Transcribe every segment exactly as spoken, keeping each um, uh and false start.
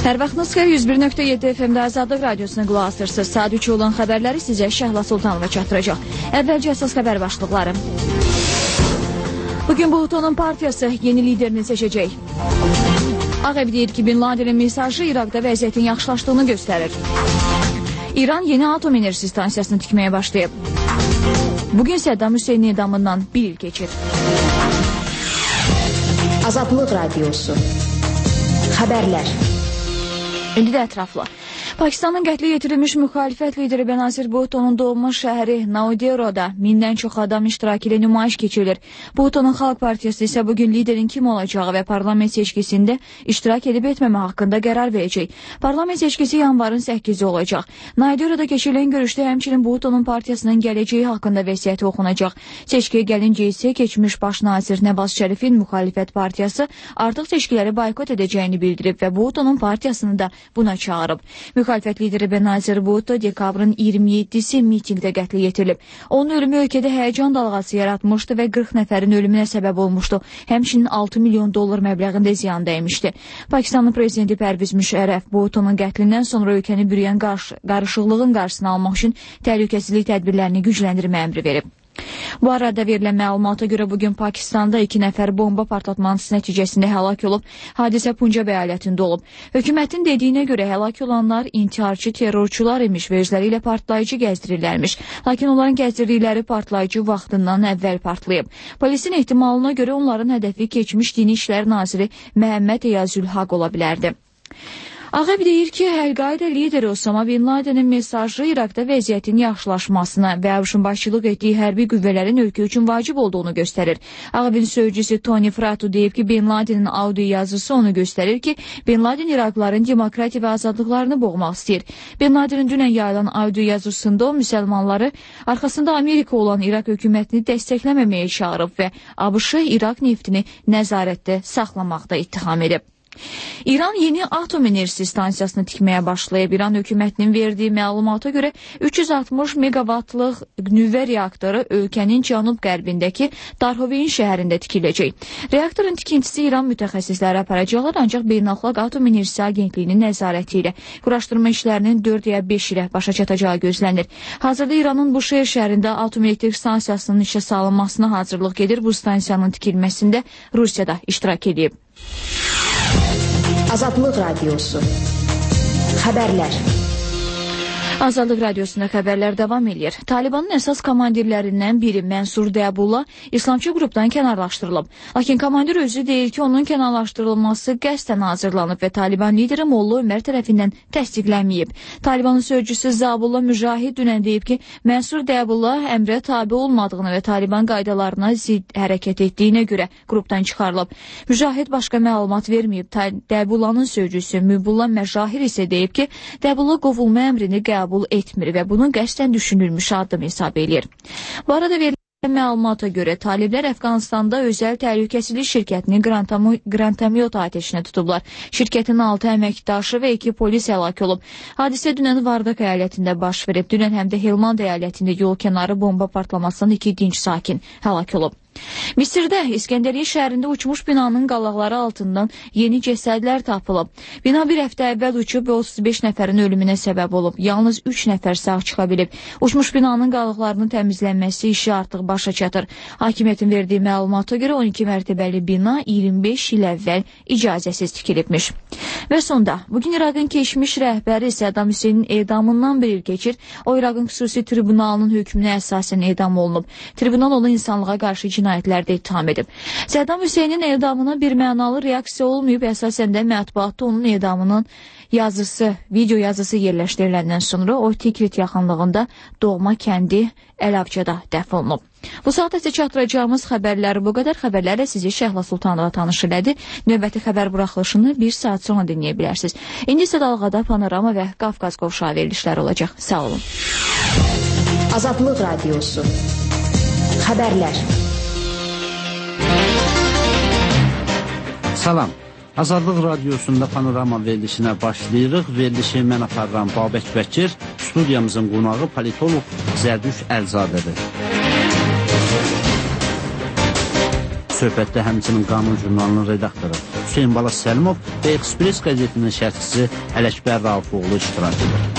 Hər vaxtınız xeyir, yüz bir nöqtə yeddi F M-də Azadlıq Radiosuna qulaq asırsınız. Saat üç olan xəbərləri sizə Şəhla Sultanova çatdıracaq. Əvvəlcə əsas xəbər başlıqları. Bugün Bhutanın partiyası yeni liderini seçəcək. Ağ Ev deyir ki, Bin Ladenin mesajı İraqda vəziyyətin yaxşılaşdığını göstərir. İran yeni atom enerjisi stansiyasını tikməyə başlayıb. Bugün Səddam Hüseynin edamından bir il keçir. Azadlıq Radiosu. Xəbərlər. İndi də ətraflı. Pakistanın qətlə yetirilmiş müxalifət lideri Benazir Bhutto'nun doğulmuş şəhəri Naudero'da mindən çox adam iştirak ilə nümayiş keçirilir. Bhutto'nun Xalq Partiyası isə bugün liderin kim olacağı və parlament seçkisində iştirak edib etməmə haqqında qərar verəcək. Parlament seçkisi yanvarın səkkizi olacaq. Naudero'da keçirilən görüşdə həmçinin Bhutto'nun partiyasının gələcəyi haqqında vəsiyyəti oxunacaq. Seçkiyə gəlincə isə keçmiş baş nazir Nəvaz Şərifin müxalifət partiyası artıq seçkiləri boykot edəcəyini bildirib və Bhutto'nun partiyasını da buna çağırıb. Müxalifət lideri Benazir Bhutto dekabrın iyirmi yeddisi mitingdə qətlə yetirilib. Onun ölümü ölkədə həyəcan dalğası yaratmışdı və qırx nəfərin ölümünə səbəb olmuşdu. Həmçinin altı milyon dollar məbləğində ziyan dəymişdi. Pakistanın prezidenti Pərviz Müşərrəf Bhutto'nun qətlindən sonra ölkəni bürüyən qarşı, qarışıqlığın qarşısını almaq üçün təhlükəsizlik tədbirlərini gücləndirmə əmri verib. Bu arada verilən məlumata görə bugün Pakistanda iki nəfər bomba partlatması nəticəsində həlak olub. Hadisə Puncab əyalətində olub. Hökumətin dediyinə görə həlak olanlar intiharçı terrorçular imiş və özləri ilə partlayıcı gəzdirirlərmiş. Lakin onların gəzdirdikləri partlayıcı vaxtından əvvəl partlayıb. Polisin ehtimalına görə onların hədəfi keçmiş Dini İşlər Naziri Məhəmməd Eyazülhaq ola bilərdi. Ağ Ev deyir ki, Əl-Qaida lideri Osama Bin Ladenin mesajı İraqda vəziyyətin yaxşılaşmasına və ABŞ-ın başçılıq etdiyi hərbi qüvvələrin ölkə üçün vacib olduğunu göstərir. Ağ Evin sözcüsü Tony Fratu deyib ki, Bin Ladenin audio yazısı onu göstərir ki, Bin Laden İraqlıların demokratiya və azadlıqlarını boğmaq istəyir. Bin Ladenin dünən yayılan audio yazısında o müsəlmanları arxasında Amerika olan İraq hökumətini dəstəkləməməyə çağırıb və ABŞ-ı İraq neftini nəzarətdə saxlamaqda ittiham edib. İran yeni atom enerjisi stansiyasını tikməyə başlayıb. İran hökumətinin verdiyi məlumata görə üç yüz altmış meqavatlıq nüvə reaktoru ölkənin cənub-qərbindəki Darhoveyn şəhərində tikiləcək. Reaktorun tikintisi İran mütəxəssisləri aparacaqlar, ancaq Beynəlxalq Atom Enerjisi Agentliyinin nəzarəti ilə quraşdırma işlərinin dörd ya beş ilə başa çatacağı gözlənilir. Hazırda İranın Buşehir şəhərində atom elektrik stansiyasının işə salınmasına hazırlıq gedir. Bu stansiyanın tikilməsində Rusiya da iştirak edib. Azadlıq Radiosu. Xəbərlər. Azadlıq Radiosunda xəbərlər davam edir. Talibanın əsas komandirlərindən biri Mənsur Dəbullah İslamçı qrupdan kənarlaşdırılıb. Lakin komandir özü deyir ki, onun kənarlaşdırılması qəsdən hazırlanıb və Taliban lideri Molla Ömər tərəfindən təsdiqlənməyib. Talibanın sözcüsü Zabullah Mücahid dünən deyib ki, Mənsur Dəbullah əmrə tabi olmadığını və Taliban qaydalarına zidd hərəkət etdiyinə görə qrupdan çıxarılıb. Mücahid başqa məlumat verməyib. Dəbullahın sözcüsü Mübullah Məcahir isə deyib ki, Dəbullah qovulma əmrini qəbul qəbul etmir və bunun qəsdən düşünülmüş addım hesab edir. Bu arada verilən məlumata görə taliblər Əfqanistanda özəl təhlükəsizlik şirkətini Grantamyot atəşinə tutublar. Şirkətin altı əməkdaşı və iki polis həlak olub. Hadisə dünən Vardak əyalətində baş verib. Dünən həm də Helmand əyalətində yol kənarı bomba partlamasından iki dinc sakin həlak olub. Misirdə İskəndəriyyə şəhərində uçmuş binanın qalaqları altından yeni cəsədlər tapılıb. Bina bir həftə əvvəl uçub və otuz beş nəfərin ölümünə səbəb olub. Yalnız üç nəfər sağ çıxa bilib. Uçmuş binanın qalıqlarının təmizlənməsi işi artıq başa çatır. Hakimiyyətin verdiyi məlumata görə on iki mərtəbəli bina iyirmi beş il əvvəl icazəsiz tikilibmiş. Və sonda, bugün İraqın keçmiş rəhbəri Səddam Hüseynin edamından bir il keçir. O, İraqın xüsusi tribunalının hökmünə əsasən edam olunub. Tribunal onu insanlığa qarşı cinayətlərdə ittiham edib. Səddam Hüseynin edamına bir mənalı reaksiya olmayıb, əsasən də mətbuatda onun edamının yazısı, video yazısı yerləşdiriləndən sonra o Tikrit yaxınlığında doğma kəndi Əlavcada dəf olunub. Bu saat isə çatdıracağımız xəbərlər bu qədər. Xəbərlərlə sizi Şəhla Sultanova tanış elədi. Növbəti xəbər buraxılışını bir saat sonra dinləyə bilərsiniz. İndi isə dalğada panorama və Qafqaz qovşağı verilişləri olacaq. Sağ olun. Azadlıq Radiosu. Xəbərlər. Salam. Azadlıq Radiosunda panorama verilişinə başlayırıq. Verilişi mən aparıram Babək Bəkir, studiyamızın qonağı politolog Zərdüş Əlzadədir. Söhbətdə həmçinin Qanun jurnalının redaktoru Hüseyin Bala Səlimov və Express qəzetinin şərhçisi Ələkbər Raufoğlu iştirak edir.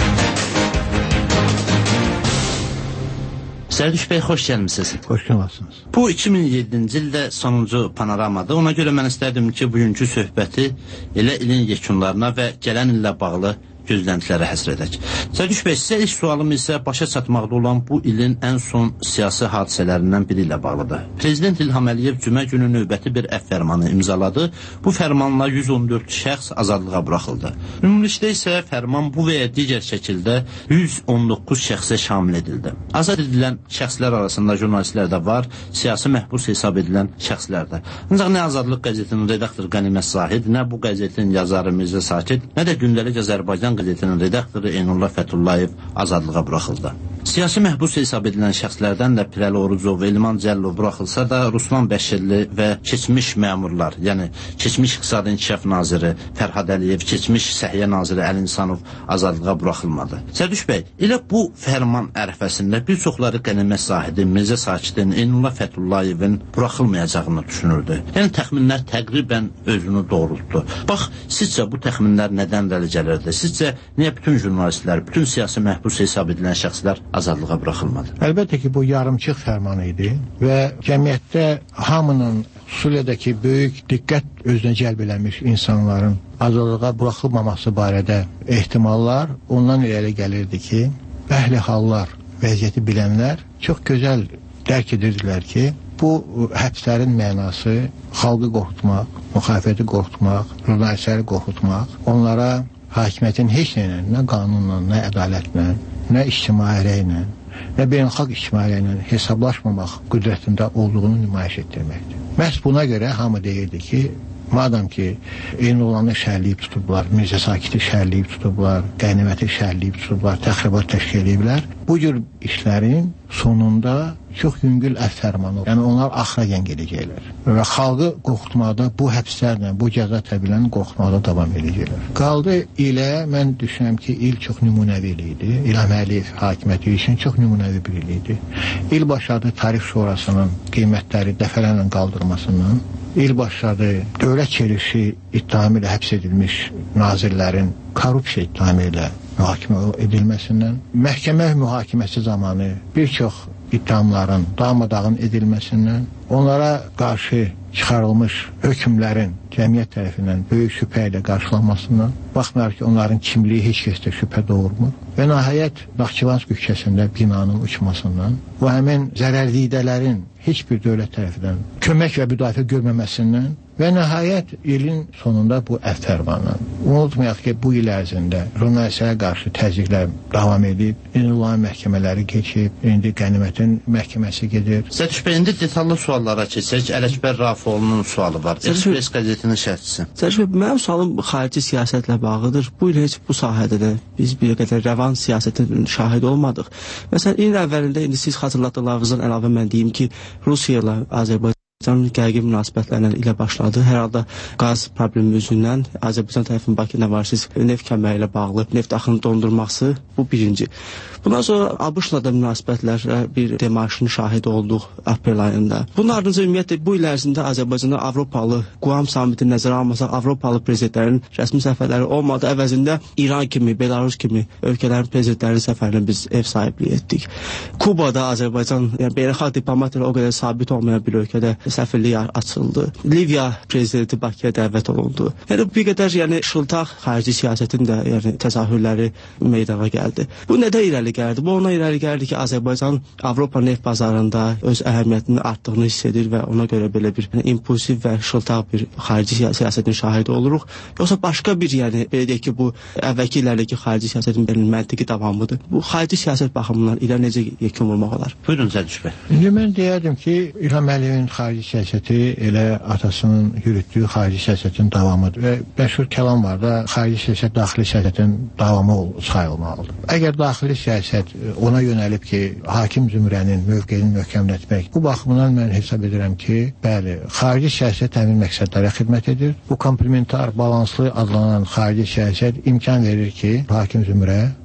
Sərdüş bəy, xoş gəlmişsiniz. Xoş gəlmişsiniz. Bu iki min yeddinci ildə sonuncu panoramadır. Ona görə mən istərdim ki, bugünkü söhbəti elə ilin yekunlarına və gələn illə bağlı gözləntilərə həsr edək. Sərdüş bəy, sizə ilk sualım isə başa çatmaqda olan bu ilin ən son siyasi hadisələrindən biri ilə bağlıdır. Prezident İlham Əliyev cümə günü növbəti bir əfv fərmanı imzaladı. Bu fərmanla yüz on dörd şəxs azadlığa buraxıldı. Ümumilikdə isə fərman bu və ya digər şəkildə yüz on doqquz şəxsə şamil edildi. Azad edilən şəxslər arasında jurnalistlər də var, siyasi məhbus hesab edilən şəxslər də. Ancaq nə Azadlıq qəzetinin redaktoru Qənimət Zahid, nə bu qəzetin yazarı Mirzə Sakit, nə də Gündəlik Azərbaycan qəzetinin redaktoru Eynullah Fətullayev azadlığa buraxıldı. Siyasi məhbus hesab edilən şəxslərdən də Pirəli Orucov və İlman Cəllov buraxılsa da Ruslan Bəşirli və keçmiş məmurlar, yəni keçmiş İqtisadi İnkişaf naziri Fərhad Əliyev, keçmiş Səhiyyə naziri Əli İnsanov azadlığa buraxılmadı. Sərdüş bəy, elə bu fərman ərəfəsində bir çoxları Qənimət Zahidin, Mirzə Sakitin, Eynullah Fətullayevin buraxılmayacağını düşünürdü. Yəni təxminlər təqribən özünü doğrultdu. Bax, sizcə bu təxminlər nədən irəli gəlirdi? Sizcə niyə bütün jurnalistlər, bütün siyasi məhbus hesab edilən şəxslər azadlığa buraxılmadı? Əlbəttə ki, bu yarımçıq fərman idi və cəmiyyətdə hamının Suriyadakı böyük diqqət özünə cəlb eləmiş insanların azadlığa buraxılmaması barədə ehtimallar ondan irəli gəlirdi ki, əhli hallar, vəziyyəti bilənlər çox gözəl dərk edirdilər ki, bu həbslərin mənası xalqı qorxutmaq, müxalifəti qorxutmaq, jurnalistləri qorxutmaq, onlara hakimiyyətin heç nə ilə, nə qanunla, nə ədalətlə, nə ictimai rəylə, nə beynəlxalq ictimai rəylə hesablaşmamaq qüdrətində olduğunu nümayiş etdirməkdir. Məhz buna görə hamı deyirdi ki, madam ki, Eynullahı şərliyib tutublar, Mirzə Sakiti şərliyib tutublar, Qəniməti şərliyib tutublar, təxribat təşkil ediblər, bu cür işlərin sonunda çox yüngül əfv fərmanı, yəni onlar axıra gen gedəcəklər və xalqı qorxutmaqda bu həbslərlə, bu cəza tədbirlərini qorxutmaqda davam edəcəklər. Qaldı ilə, mən düşünürəm ki, il çox nümunəvi idi, İlham Əliyev hakimiyyəti üçün çox nümunəvi bir il idi. İl başladı tarif şurasının qiymətləri dəfələrlə qaldırmasından, il başladı dövlət çevrilişi ittihamı ilə həbs edilmiş nazirlərin korrupsiya ittihamı ilə mühakimə edilməsindən, məhkəmə mühakiməsi zamanı bir çox ittihamların darmadağın edilməsindən, onlara qarşı çıxarılmış hökmlərin cəmiyyət tərəfindən böyük şübhə ilə qarşılanmasından, baxmayaraq ki, onların kimliyi heç kəsdə şübhə doğurmur və nəhayət Naxçıvansk küçəsində binanın uçmasından, bu həmin zərərlidələrin heç bir dövlət tərəfindən kömək və müdafiə görməməsindən və nəhayət ilin sonunda bu əfv fərmanı. Unutmayaq ki, bu il ərzində jurnalistlərə qarşı təzyiqlər davam edib, Eynullahın məhkəmələri keçib, indi Qənimətin məhkəməsi gedir. Sərdüş bəy, indi detallı suallara keçək. Ələkbər Raufoğlunun sualı var. Express qəzetinin şərhçisi. Sərdüş bəy, mənim sualım xarici siyasətlə bağlıdır. Bu il heç bu sahədə də biz bir qədər rəvan siyasətin şahid olmadıq. Məsələn, ilin əvvəlində indi siz xatırlatdıqlarınızdan əlavə mən deyim ki, Rusiya ilə Azərbaycan gərgin münasibətlərlə ilə başladı. Hər halda qaz problemi üzündən Azərbaycan tərəfinin Bakı nəvarsiz neft kəməyi ilə bağlı neft axını dondurması bu birinci. Bundan sonra ABŞ-la da münasibətlərə bir demarşın şahid olduq aprel ayında. Bunun ardınca ümumiyyətlə bu il ərzində Azərbaycanda Avropalı Quam samitini nəzərə almasaq, Avropalı prezidentlərin rəsmi səfərləri olmadı. Əvəzində İran kimi, Belarus kimi ölkələrin prezidentlərinin səfərini biz ev sahibliyi etdik. Kubada Azərbaycan, yəni beynəlxalq diplomatiyalar o qədər sabit olmayan bir ölkədə səfirlik açıldı. Liviya prezidenti Bakıya dəvət olundu. Yəni bir qədər yəni şıltaq xarici siyasətin də yəni təzahürləri meydana gəldi. Bu nədən irəli gəldi? Bu ona irəli gəldi ki, Azərbaycan Avropa neft bazarında öz əhəmiyyətinin artdığını hiss edir və ona görə belə bir yəni, impulsiv və şıltaq bir xarici siyasətin şahidi oluruq. Yoxsa başqa bir yəni belə deyək ki, bu əvvəlki illərdəki xarici siyasətin bir məntiqi davamıdır. Bu xarici siyasət baxımından ilə necə yekun vurmaq olar? Buyurun Sərdüş bəy. İndi mən deyərdim ki, İlham Əliyevin xarici siyasəti elə atasının yürütdüyü xarici siyasətin davamıdır və məşhur kəlam var da, xarici siyasət daxili siyasətin davamı sayılmalıdır. Əgər daxili siyasət ona yönəlib ki, hakim zümrənin mövqeyini möhkəmlətmək, bu baxımdan mən hesab edirəm ki, bəli, xarici siyasət həmin məqsədlərə xidmət edir. Bu komplementar, balanslı adlanan xarici siyasət imkan verir ki, hakim zümrə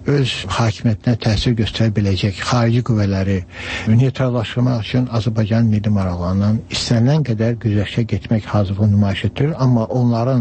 öz hakimiyyətinə təsir göstərə biləcək xarici qüvvələri neytrallaşdırmaq üçün Azərbaycan milli maraqlarından istənilən qədər güzəştə getmək hazırlığı nümayiş etdirir, amma onların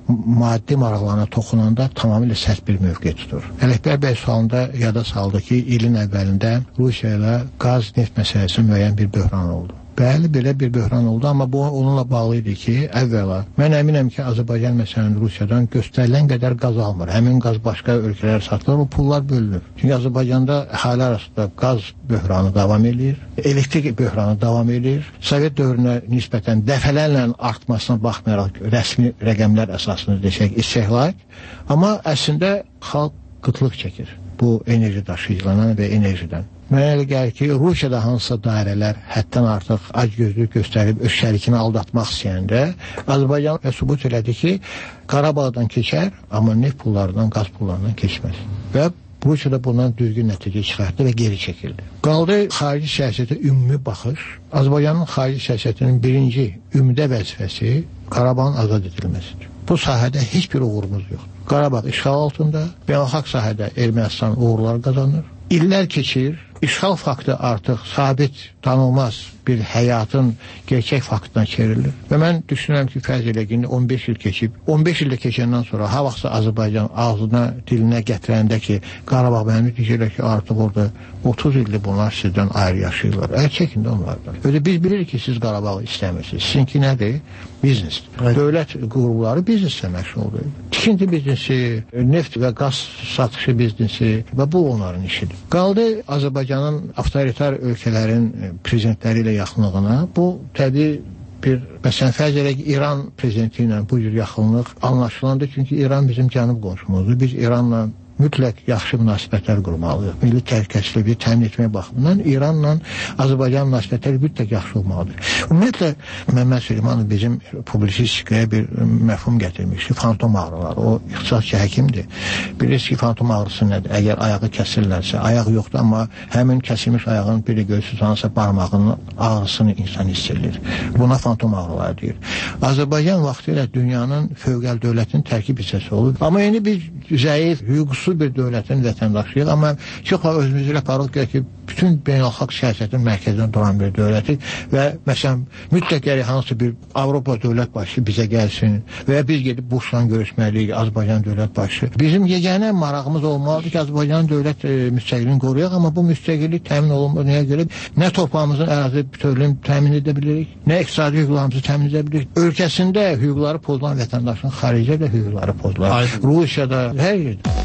maddi maraqlarına toxunanda tamamilə sərt bir mövqe tutur. Ələkbər bəy sualında yada saldı ki, ilin əvvəlində Rusiya ilə qaz, neft məsələsi müəyyən bir böhran oldu. Bəli, belə bir böhran oldu, amma bu onunla bağlı idi ki, əvvəla, mən əminəm ki, Azərbaycan məsələn Rusiyadan göstərilən qədər qaz almır. Həmin qaz başqa ölkələrə satılır, o pullar bölünür. Çünki Azərbaycanda əhali arasında qaz böhranı davam edir, elektrik böhranı davam edir. Sovet dövrünə nisbətən dəfələrlə artmasına baxmayaraq rəsmi rəqəmlər əsasında desək, istehsal, amma əslində xalq qıtlıq çəkir bu enerji daşıyıcılarından və enerjidən. Mənə elə gəlir ki, Rusiyada hansısa dairələr həddən artıq acgözlük göstərib öz şərikini aldatmaq istəyəndə Azərbaycan sübut elədi ki, Qarabağdan keçər, amma neft pullarından, qaz pullarından keçməz. Və Rusiyada bundan düzgün nəticə çıxartdı və geri çəkildi. Qaldı xarici siyasətə ümumi baxış. Azərbaycanın xarici siyasətinin birinci ümdə vəzifəsi Qarabağın azad edilməsidir. Bu sahədə heç bir uğurumuz yoxdur. Qarabağ işğal altında, beynəlxalq sahədə Ermənistan uğurlar qazanır. İllər keçir, işğal faktı artıq sabit, tanınmaz bir həyatın gerçək faktına çevrilir. Və mən düşünürəm ki, fərz elə ki, on beş il keçib, on beş ildə keçəndən sonra ha vaxtsa Azərbaycan ağzına, dilinə gətirəndə ki, Qarabağ mənim deyirlər ki, artıq orada otuz ildir bunlar sizdən ayrı yaşayırlar. Əl çəkin də onlardan. Öyle biz bilirik ki, siz Qarabağı istəmirsiniz. Sizinki nədir? Biznesdir. Evet. Dövlət qurumları bizneslə məşğul olur. Tikinti biznesi, neft və qaz satışı biznesi və bu onların işidir. Qaldı Azərbaycanın avtoritar ölkələrin prezidentləri ilə yaxınlığına. Bu təbii bir, məsələn, fərz edək ki, İran prezidenti ilə bu cür yaxınlıq anlaşılandı. Çünki İran bizim cənub qonşumuzdur. Biz İranla mütləq yaxşı münasibətlər qurmalıyıq. Milli təhlükəsizliyi təmin etmək baxımından İranla Azərbaycan münasibətləri mütləq yaxşı olmalıdır. Ümumiyyətlə, Məmməd Süleymanov bizim publisistikaya bir məfhum gətirmişdi. Fantom ağrılar. O ixtisasçı həkimdir. Bilirsiniz ki, fantom ağrısı nədir? Əgər ayağı kəsirlərsə, ayaq yoxdur, amma həmin kəsilmiş ayağın biri göğsü sanırsa barmağının ağrısını insan hiss edir. Buna fantom ağrılar deyir. Azərbaycan vaxtilə dünyanın fövqəl dövlətinin tərkib hissəsi olur. Amma yeni bir zəif, hüquqsuz bir dövlətin vətəndaşıyıq. Amma çox özümüzü ilə aparıq ki, bütün beynəlxalq siyasətin mərkəzində duran bir dövlətik və məsələn, mütləq gəlir hansı bir Avropa dövlət başı bizə gəlsin və biz gedib Bushla görüşməliyik, Azərbaycan dövlət başı. Bizim yeganə marağımız olmalıdır ki, Azərbaycan dövlət e, müstəqilliğini qoruyaq, amma bu müstəqillik təmin olunmadığı nəyə görə nə torpağımızın ərazi bütövlüyünü təmin edə bilirik, nə iqtisadi hüquqlarımızı təmin edə bilirik. Ölkəsində hüquqları pozulan vətəndaşın xaricdə də hüquqları pozular. Rusiyada, hər yerdə.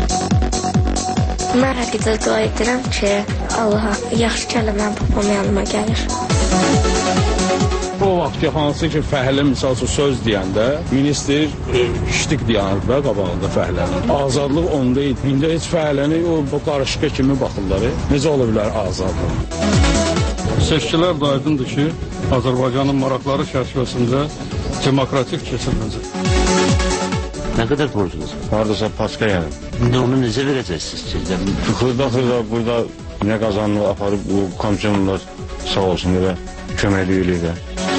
Mən həqiqətən dua edirəm ki, Allaha yaxşı kəlməm papam yanıma gəlir. O vaxt hansı ki, fəhlə misal üçün söz deyəndə minister e, ştik dayanır da qabağında fəhlənin. Azadlıq onda idi. İndi heç fəhləni o bu qarışqa kimi baxırlar. Necə ola bilər azadlıq? Seçkilər də aydındır ki, Azərbaycanın maraqları çərçivəsində demokratik keçiriləcək. Nə qədər borcunuz? Haradasa paska yəni. İndi onu necə verəcəksiniz ki? Xırda-xırda burada nə qazanını aparıb bu komissiyonlar sağ olsun elə köməkli eləyirlər.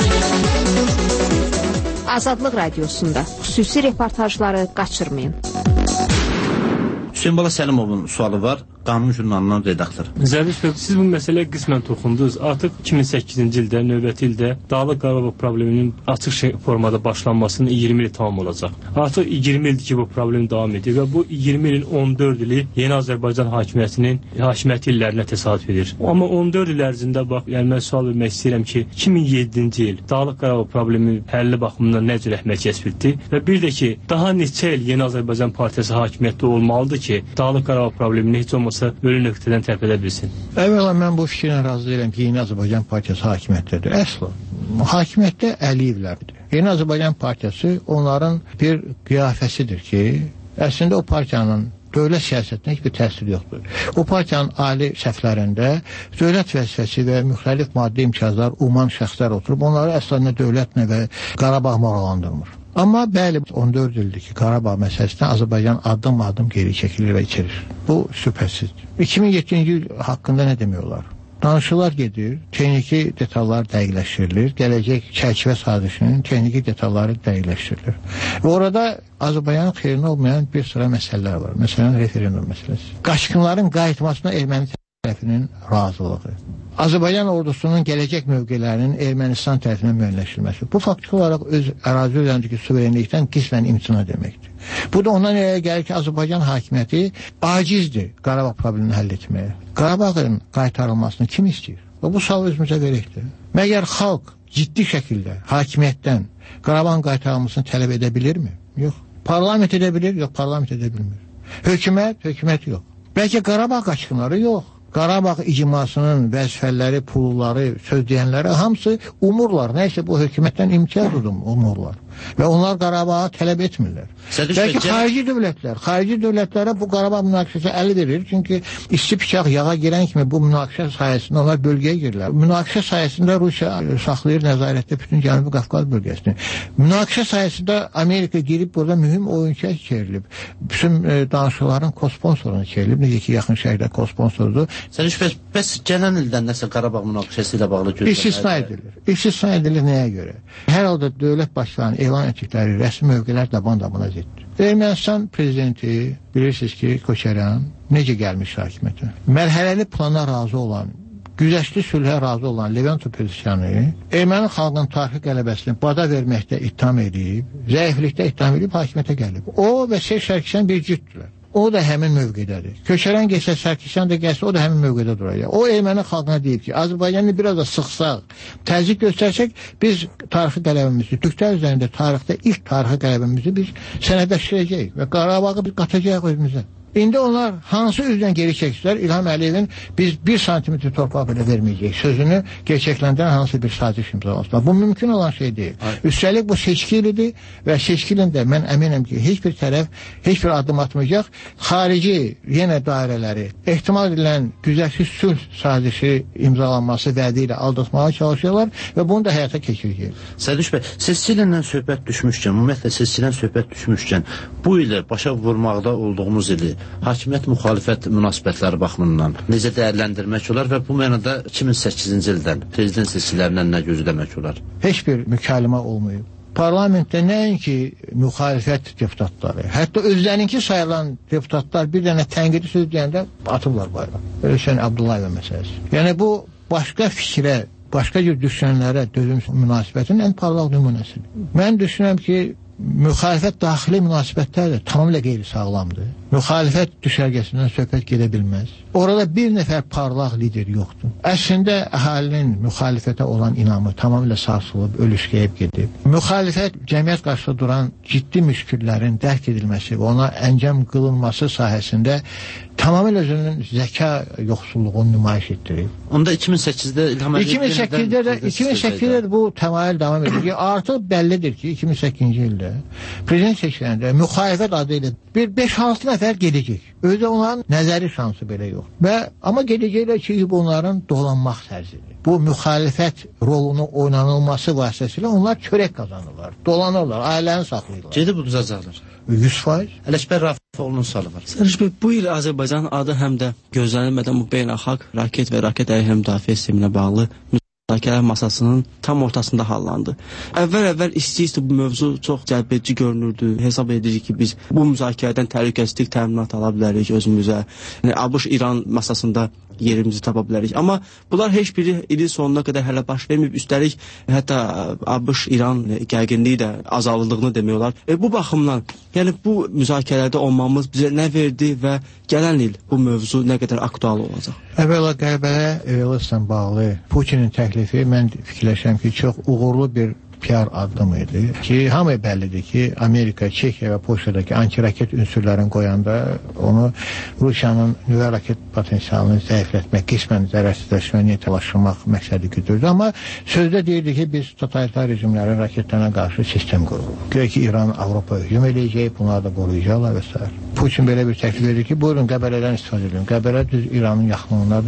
Azadlıq Radiosunda xüsusi reportajları qaçırmayın. Hüseyin Bala Səlimovun sualı var. Qanun jurnalının redaktoru. Zərif bəy, siz bu məsələyə qismən toxundunuz. Artıq iki min səkkizinci ildə, növbəti ildə Dağlıq Qarabağ probleminin açıq formada başlanmasının iyirmi ili tamam olacaq. Artıq iyirmi ildir ki, bu problem davam edir və bu iyirmi ilin on dörd ili Yeni Azərbaycan hakimiyyətinin hakimiyyəti illərinə təsadüf edir. Amma on dörd il ərzində bax, yəni mən sual vermək istəyirəm ki, iki min yeddinci il Dağlıq Qarabağ problemi həlli baxımından nə cür əhəmiyyət kəsb etdi və bir də ki, daha neçə il Yeni Azərbaycan partiyası hakimiyyətdə olmalıdır ki, Dağlıq Qarabağ problemini heç olmasa ölü nöqtədən tərpədə bilsin. Əvvəla mən bu fikrinə razı deyirəm ki, Yeni Azərbaycan partiyası hakimiyyətdədir. Əsla. Hakimiyyətdə Əliyevlərdir. Yeni Azərbaycan partiyası onların bir qiyafəsidir ki, əslində o partiyanın dövlət siyasətinə heç bir təsir yoxdur. O partiyanın ali səhvlərində dövlət vəzifəsi və müxtəlif maddi imtiyazlar uman şəxslər oturub, onları əsla nə dövlətlə və Qarabağ maraqlandırmır. Amma bəli, on dörd ildir ki, Qarabağ məsələsində Azərbaycan addım-addım geri çəkilir və içirir. Bu şübhəsizdir. iki min yeddinci il haqqında nə demək olar? Danışıqlar gedir, texniki detallar dəqiqləşdirilir, gələcək çərçivə sazişinin texniki detalları dəqiqləşdirilir. Və orada Azərbaycanın xeyrinə olmayan bir sıra məsələlər var. Məsələn, referendum məsələsi. Qaçqınların qayıtmasına erməni tərəfinin razılığı. Azərbaycan ordusunun gələcək mövqelərinin Ermənistan tərəfindən müəyyənləşdirilməsi. Bu faktiki olaraq öz ərazi üzərindəki suverenlikdən qismən imtina deməkdir. Bu da ondan elə gəlir ki, Azərbaycan hakimiyyəti acizdir Qarabağ problemini həll etməyə. Qarabağın qaytarılmasını kim istəyir? Və bu sual özümüzə verəkdir. Məgər xalq ciddi şəkildə hakimiyyətdən Qarabağın qaytarılmasını tələb edə bilirmi? Yox. Parlament edə bilir? Yox, parlament edə bilmir. Hökumət? Hökumət yox. Bəlkə Qarabağ qaçqınları? Yox. Qarabağ icmasının vəzifələri, pulları, söz deyənləri hamısı umurlar. Nəysə bu hökumətdən imtiyaz umurlar. Və onlar Qarabağı tələb etmirlər. Bəlkə xarici dövlətlər, xarici dövlətlərə bu Qarabağ münaqişəsi əl verir. Çünki isti bıçaq yağa girən kimi bu münaqişə sayəsində onlar bölgəyə girirlər. Münaqişə sayəsində Rusiya saxlayır nəzarətdə bütün Cənubi Qafqaz bölgəsini. Münaqişə sayəsində Amerika girib burada mühüm oyunçuya çevrilib. Bütün e, danışıqların kosponsorunu çevrilib. Necə ki, yaxın şəhərdə kosponsordur. Sən şübhəsiz, bəs gələn ildən nəsə Qarabağ münaqişəsi ilə bağlı gözləmək? İstisna edilir. İstisna edilir nəyə görə? Hər halda dövlət başlarının elan etdikləri rəsmi mövqelər daban-dabana ziddir. Ermənistan prezidenti, bilirsiniz ki, Köçəryan necə gəlmiş hakimiyyətə? Mərhələli plana razı olan, güzəştli sülhə razı olan Levent Opozisyanı erməni xalqının tarixi qələbəsini bada verməkdə ittiham edib, zəiflikdə ittiham edib hakimiyyətə gəlib. O və Şeyx Sərkisyan bir cütdülər. O da həmin mövqedədir. Köçərən gəlsə, Sərkisyan da gəlsə, o da həmin mövqedə duracaq. O erməni xalqına deyib ki, Azərbaycanı biraz da sıxsaq, təzyiq göstərsək, biz tarixi qələbəmizi, türklər üzərində tarixdə ilk tarixi qələbəmizi biz sənədləşdirəcəyik və Qarabağı biz qatacaq özümüzə. İndi onlar hansı üzdən geri çəkirlər? İlham Əliyevin biz bir santimetr torpaq belə verməyəcək sözünü gerçəkləndirən hansı bir saziş imzalasınlar. Bu mümkün olan şey deyil. Ay. Üstəlik bu seçki ilidir və seçki ilində mən əminəm ki, heç bir tərəf heç bir addım atmayacaq. Xarici yenə dairələri ehtimal edilən güzəştli sülh sazişi imzalanması vədi ilə aldatmağa çalışırlar və bunu da həyata keçirəcək. Sədüş bəy, seçki ilindən söhbət düşmüşkən, ümumiyyətlə seçkidən söhbət düşmüşkən, bu ili başa vurmaqda olduğumuz ili hakimiyyət müxalifət münasibətləri baxımından necə dəyərləndirmək olar və bu mənada iki min səkkizinci ildən prezident seçkilərindən nə gözləmək olar? Heç bir mükalimə olmayıb. Parlamentdə nəinki müxalifət deputatları, hətta özlərinki sayılan deputatlar bir dənə tənqidi söz deyəndə atıblar bayrağı. Hüseyn Abdullayeva məsələsi. Yəni bu başqa fikrə, başqa cür düşünənlərə dözüm münasibətin ən parlaq nümunəsidir. Mən düşünürəm ki, müxalifət daxili münasibətlər də tamamilə qeyri-sağlamdır. Müxalifət düşərgəsindən söhbət gedə bilməz. Orada bir nəfər parlaq lider yoxdur. Əslində əhalinin müxalifətə olan inamı tamamilə sarsılıb, ölüşkəyib gedib. Müxalifət cəmiyyət qarşısında duran ciddi müşküllərin dərk edilməsi və ona əncam qılınması sahəsində tamamilə özünün zəka yoxsulluğunu nümayiş etdirib. Onda iki min səkkizdə İlham Əliyev iki min səkkizdə də iki min səkkizdə də bu təmayül davam edir ki, artıq bəllidir ki, iki min səkkizinci ildə prezident seçkilərində müxalifət adı ilə bir beş altı nəfər gedəcək. Özü onların nəzəri şansı belə yox. Və amma gedəcəklər ki, bunların dolanmaq tərzidir. Bu müxalifət rolunu oynanılması vasitəsilə onlar çörək qazanırlar, dolanırlar, ailəni saxlayırlar. Gedib uduzacaqlar. yüz faiz. Ələkbər Rafifoğlu'nun sualı var. Sərəş bəy, bu il Azərbaycanın adı həm də gözlənilmədən bu beynəlxalq raket və raket əleyhinə müdafiə sisteminə bağlı müzakirələr masasının tam ortasında hallandı. Əvvəl-əvvəl isti-isti bu mövzu çox cəlbedici görünürdü. Hesab edirik ki, biz bu müzakirədən təhlükəsizlik təminat ala bilərik özümüzə. Yəni, ABŞ-İran masasında yerimizi tapa bilərik. Amma bunlar heç biri ilin sonuna qədər hələ baş verməyib. Üstəlik, hətta ABŞ-İran gərginliyi də azaldığını demək olar. E, bu baxımdan, yəni bu müzakirələrdə olmamız bizə nə verdi və gələn il bu mövzu nə qədər aktual olacaq? Əvvəla Qərbələ Ermənistan bağlı Putinin təklifi mən fikirləşəm ki, çox uğurlu bir P R addım idi ki, hamı bəllidir ki, Amerika, Çekiya və Polşadakı antiraket ünsürlərini qoyanda onu Rusiyanın nüvə raket potensialını zəiflətmək, qismən zərərsizləşmə, neytrallaşdırmaq məqsədi güdürdü. Amma sözdə deyirdi ki, biz totalitar rejimlərin raketlərine qarşı sistem qururuq. Güya ki, İran Avropa hücum edəcək, bunları da qoruyacaqlar və s. Putin belə bir təklif edir ki, buyurun Qəbələdən istifadə edin. Qəbələ düz İranın yaxınlığındadır.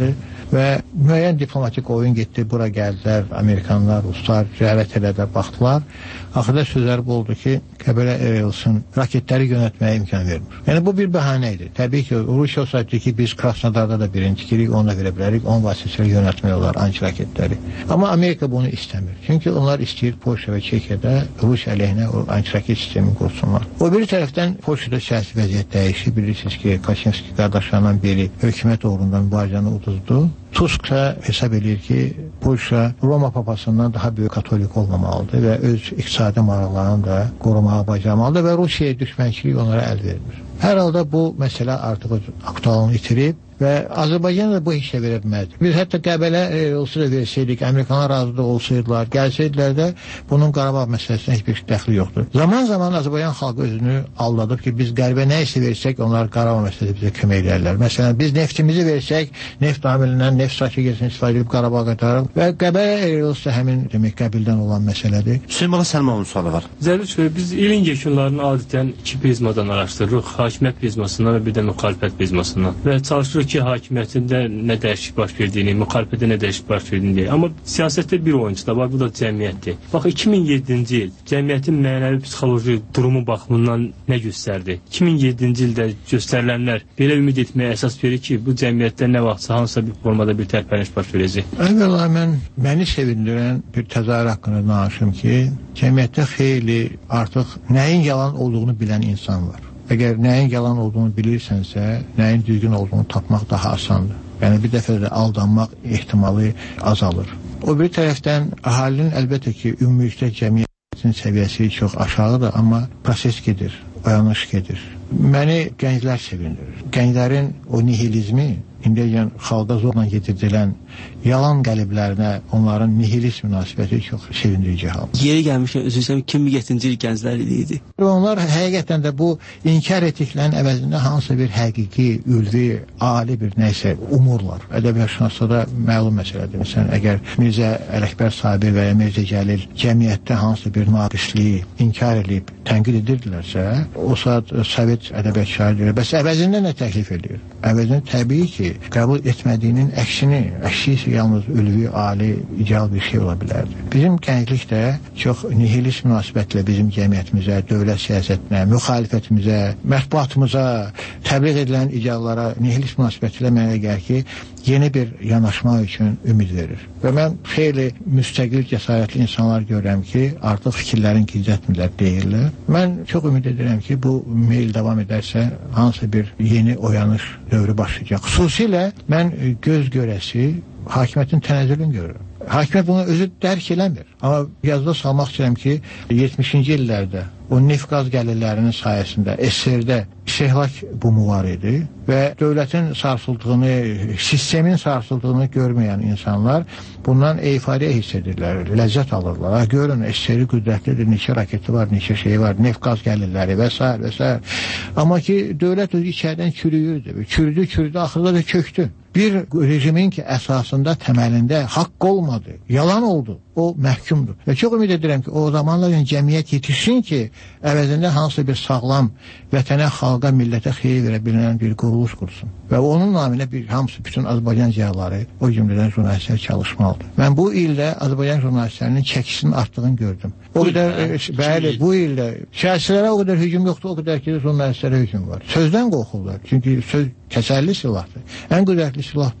və müəyyən diplomatik oyun getdi, bura gəldilər, Amerikanlar, Ruslar rəvət elədilər, baxdılar. Axırda sözləri bu oldu ki, Qəbələ Airways-ın raketləri yönətməyə imkan vermir. Yəni bu bir bəhanə idi. Təbii ki, Rusiya olsaydı ki, biz Krasnodarda da birinci girik, onu da verə bilərik, onun vasitəsilə yönətmək olar antiraketləri. Amma Amerika bunu istəmir. Çünki onlar istəyir Polşa və Çekiyada Rusiya əleyhinə o antiraket sistemi qursunlar. O bir tərəfdən Polşada siyasi vəziyyət dəyişir. Bilirsiniz ki, Kaçinski qardaşlarından biri hökumət uğrundan mübarizəni uduzdu. Tusk da hesab edir ki, Polşa Roma papasından daha böyük katolik olmamalıdır və öz iqtisadi maraqlarını da qorumağa bacarmalıdır və Rusiyaya düşmənçilik onlara əl vermir. Hər halda bu məsələ artıq aktualını itirib və Azərbaycan da bu işə verə bilməzdi. Biz hətta Qəbələ olsa da versəydik, Amerikanlar razı da olsaydılar, gəlsəydilər də bunun Qarabağ məsələsinə heç bir dəxli yoxdur. Zaman-zaman Azərbaycan xalqı özünü aldadıb ki, biz Qərbə nə isə versək, onlar Qarabağ məsələsi bizə kömək edərlər. Məsələn, biz neftimizi versək, neft amilindən neft strategiyasını istifadə edib Qarabağa qaytararıq və Qəbələ olsa həmin demək qəbildən olan məsələdir. Hüseyn Bala Səlmovun sualı var. Zəruri söyləyir, biz ilin yekunlarını adətən iki prizmadan araşdırırıq, hakimiyyət prizmasından və bir də müxalifət prizmasından və çalışırıq ki, hakimiyyətində nə dəyişik baş verdiyini, müxalifətdə nə dəyişik baş verdiyini deyək. Amma siyasətdə bir oyuncu da var, bu da cəmiyyətdir. Bax, iki min yeddinci il cəmiyyətin mənəvi psixoloji durumu baxımından nə göstərdi? iki min yeddinci ildə göstərilənlər belə ümid etməyə əsas verir ki, bu cəmiyyətdə nə vaxtsa hansısa bir formada bir tərpəniş baş verəcək. Əvvəla mən məni sevindirən bir təzahür haqqında danışım ki, cəmiyyətdə xeyli artıq nəyin yalan olduğunu bilən insan var. Əgər nəyin yalan olduğunu bilirsənsə, nəyin düzgün olduğunu tapmaq daha asandır. Yəni bir dəfə də aldanmaq ehtimalı azalır. O bir tərəfdən əhalinin əlbəttə ki, ümumilikdə cəmiyyətin səviyyəsi çox aşağıdır, amma proses gedir, oyanış gedir. Məni gənclər sevindirir. Gənclərin o nihilizmi, indiyən xalqa zorla yedirdilən yalan qəliblərinə onların nihilist münasibəti çox sevindirici hal. Yeri gəlmişkən, üzr istəyirəm, iki min yeddinci il gənclər ili idi. Onlar həqiqətən də bu inkar etdiklərinin əvəzində hansısa bir həqiqi, ülvi, ali bir nəysə umurlar. Ədəbiyyatşünasda məlum məsələdir. Məsələn, əgər Mirzə Ələkbər Sabir və ya Mirzə Cəlil cəmiyyətdə hansısa bir naqisliyi inkar edib tənqid edirdilərsə, o saat Sovet ədəbiyyat şairləri bəs əvəzində nə təklif edir? Əvəzində təbii ki, qəbul etmədiyinin əksini, əksi isə yalnız ülvi, ali, ideal bir şey ola bilərdi. Bizim gənclik də çox nihilist münasibətlə bizim cəmiyyətimizə, dövlət siyasətinə, müxalifətimizə, mətbuatımıza, təbliğ edilən ideallara nihilist münasibətlə mənə gəlir ki, yeni bir yanaşma üçün ümid verir. Və mən xeyli müstəqil, cəsarətli insanlar görürəm ki, artıq fikirlərin gizlətmirlər, deyirlər. Mən çox ümid edirəm ki, bu meyil davam edərsə, hansısa bir yeni oyanış dövrü başlayacaq. Xüsusilə mən göz görəsi hakimiyyətin tənəzzülünü görürəm. Hakimiyyət bunu özü dərk eləmir. Amma yazıda salmaq istəyirəm ki, yetmişinci illərdə o neft qaz gəlirlərinin sayəsində S S R-də istehlak bumu var idi və dövlətin sarsıldığını, sistemin sarsıldığını görməyən insanlar bundan euforiya hiss edirlər, ləzzət alırlar. Görün, S S R qüdrətlidir, neçə raketi var, neçə şey var, neft qaz gəlirləri və s. və s. Amma ki, dövlət özü içərdən çürüyürdü, çürüdü, çürüdü, axırda da köktü. Bir rejimin ki, əsasında, təməlində haqq olmadı, yalan oldu, o məhkumdur. Və çox ümid edirəm ki, o zamanlar yəni, cəmiyyət yetişsin ki, əvəzində hansısa bir sağlam vətənə, xalqa, millətə xeyir verə bilən bir quruluş qursun. Və onun naminə bir, hamısı, bütün Azərbaycan ziyaları, o cümlədən jurnalistlər çalışmalıdır. Mən bu ildə Azərbaycan jurnalistlərinin çəkisinin artdığını gördüm. O qədər, e, bəli, bu ildə şəxsilərə o qədər hücum yoxdur, o qədər ki, jurnalistlərə hücum var. Sözdən qorxurlar, çünki söz kəsərli silahdır, ən qüdrətli silahdır.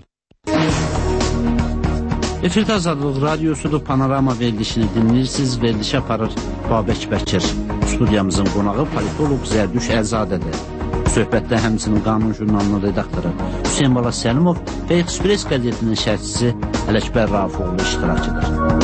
Efirdə Azadlıq Radiosudur, Panorama verilişini dinləyirsiniz, verilişə aparır Babək Bəkir. Studiyamızın qonağı politolog Zərdüş Əlzadədir. Söhbətdə həmçinin Qanun jurnalının redaktoru Hüseyn Bala Səlimov və Express qəzetinin şərhçisi Ələkbər Rafoğlu iştirakıdır.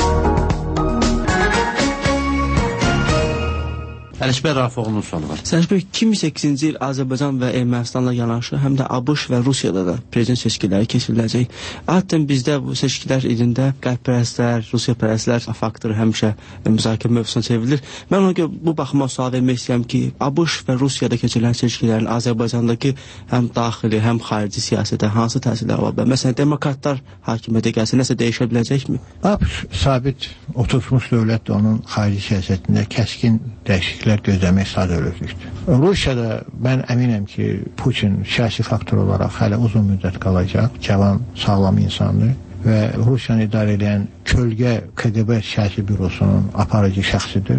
Ələkbər Rafoğlu'nun sualı var. Səlişbək, iki min səkkizinci il Azərbaycan və Ermənistanla yanaşı, həm də ABŞ və Rusiyada da prezident seçkiləri keçiriləcək. Adətən bizdə bu seçkilər ilində qərb-pərəstlər, Rusiya-pərəstlər faktoru həmişə müzakirə mövzusuna çevrilir. Mən ona görə bu baxıma sual vermək istəyirəm ki, ABŞ və Rusiyada keçirilən seçkilərin Azərbaycandakı həm daxili, həm xarici siyasətə hansı təsirlər ola bilər? Məsələn, demokratlar hakimiyyətə gəlsə, nəsə dəyişə biləcəkmi? ABŞ sabit oturmuş dövlətdir, onun xarici siyasətində kəskin dəyişikliklər gözləmək sadəlövlükdür. Rusiyada mən əminəm ki, Putin siyasi faktor olaraq hələ uzun müddət qalacaq, cavan, sağlam insandır və Rusiyanı idarə edən kölgə K G B siyasi bürosunun aparıcı şəxsidir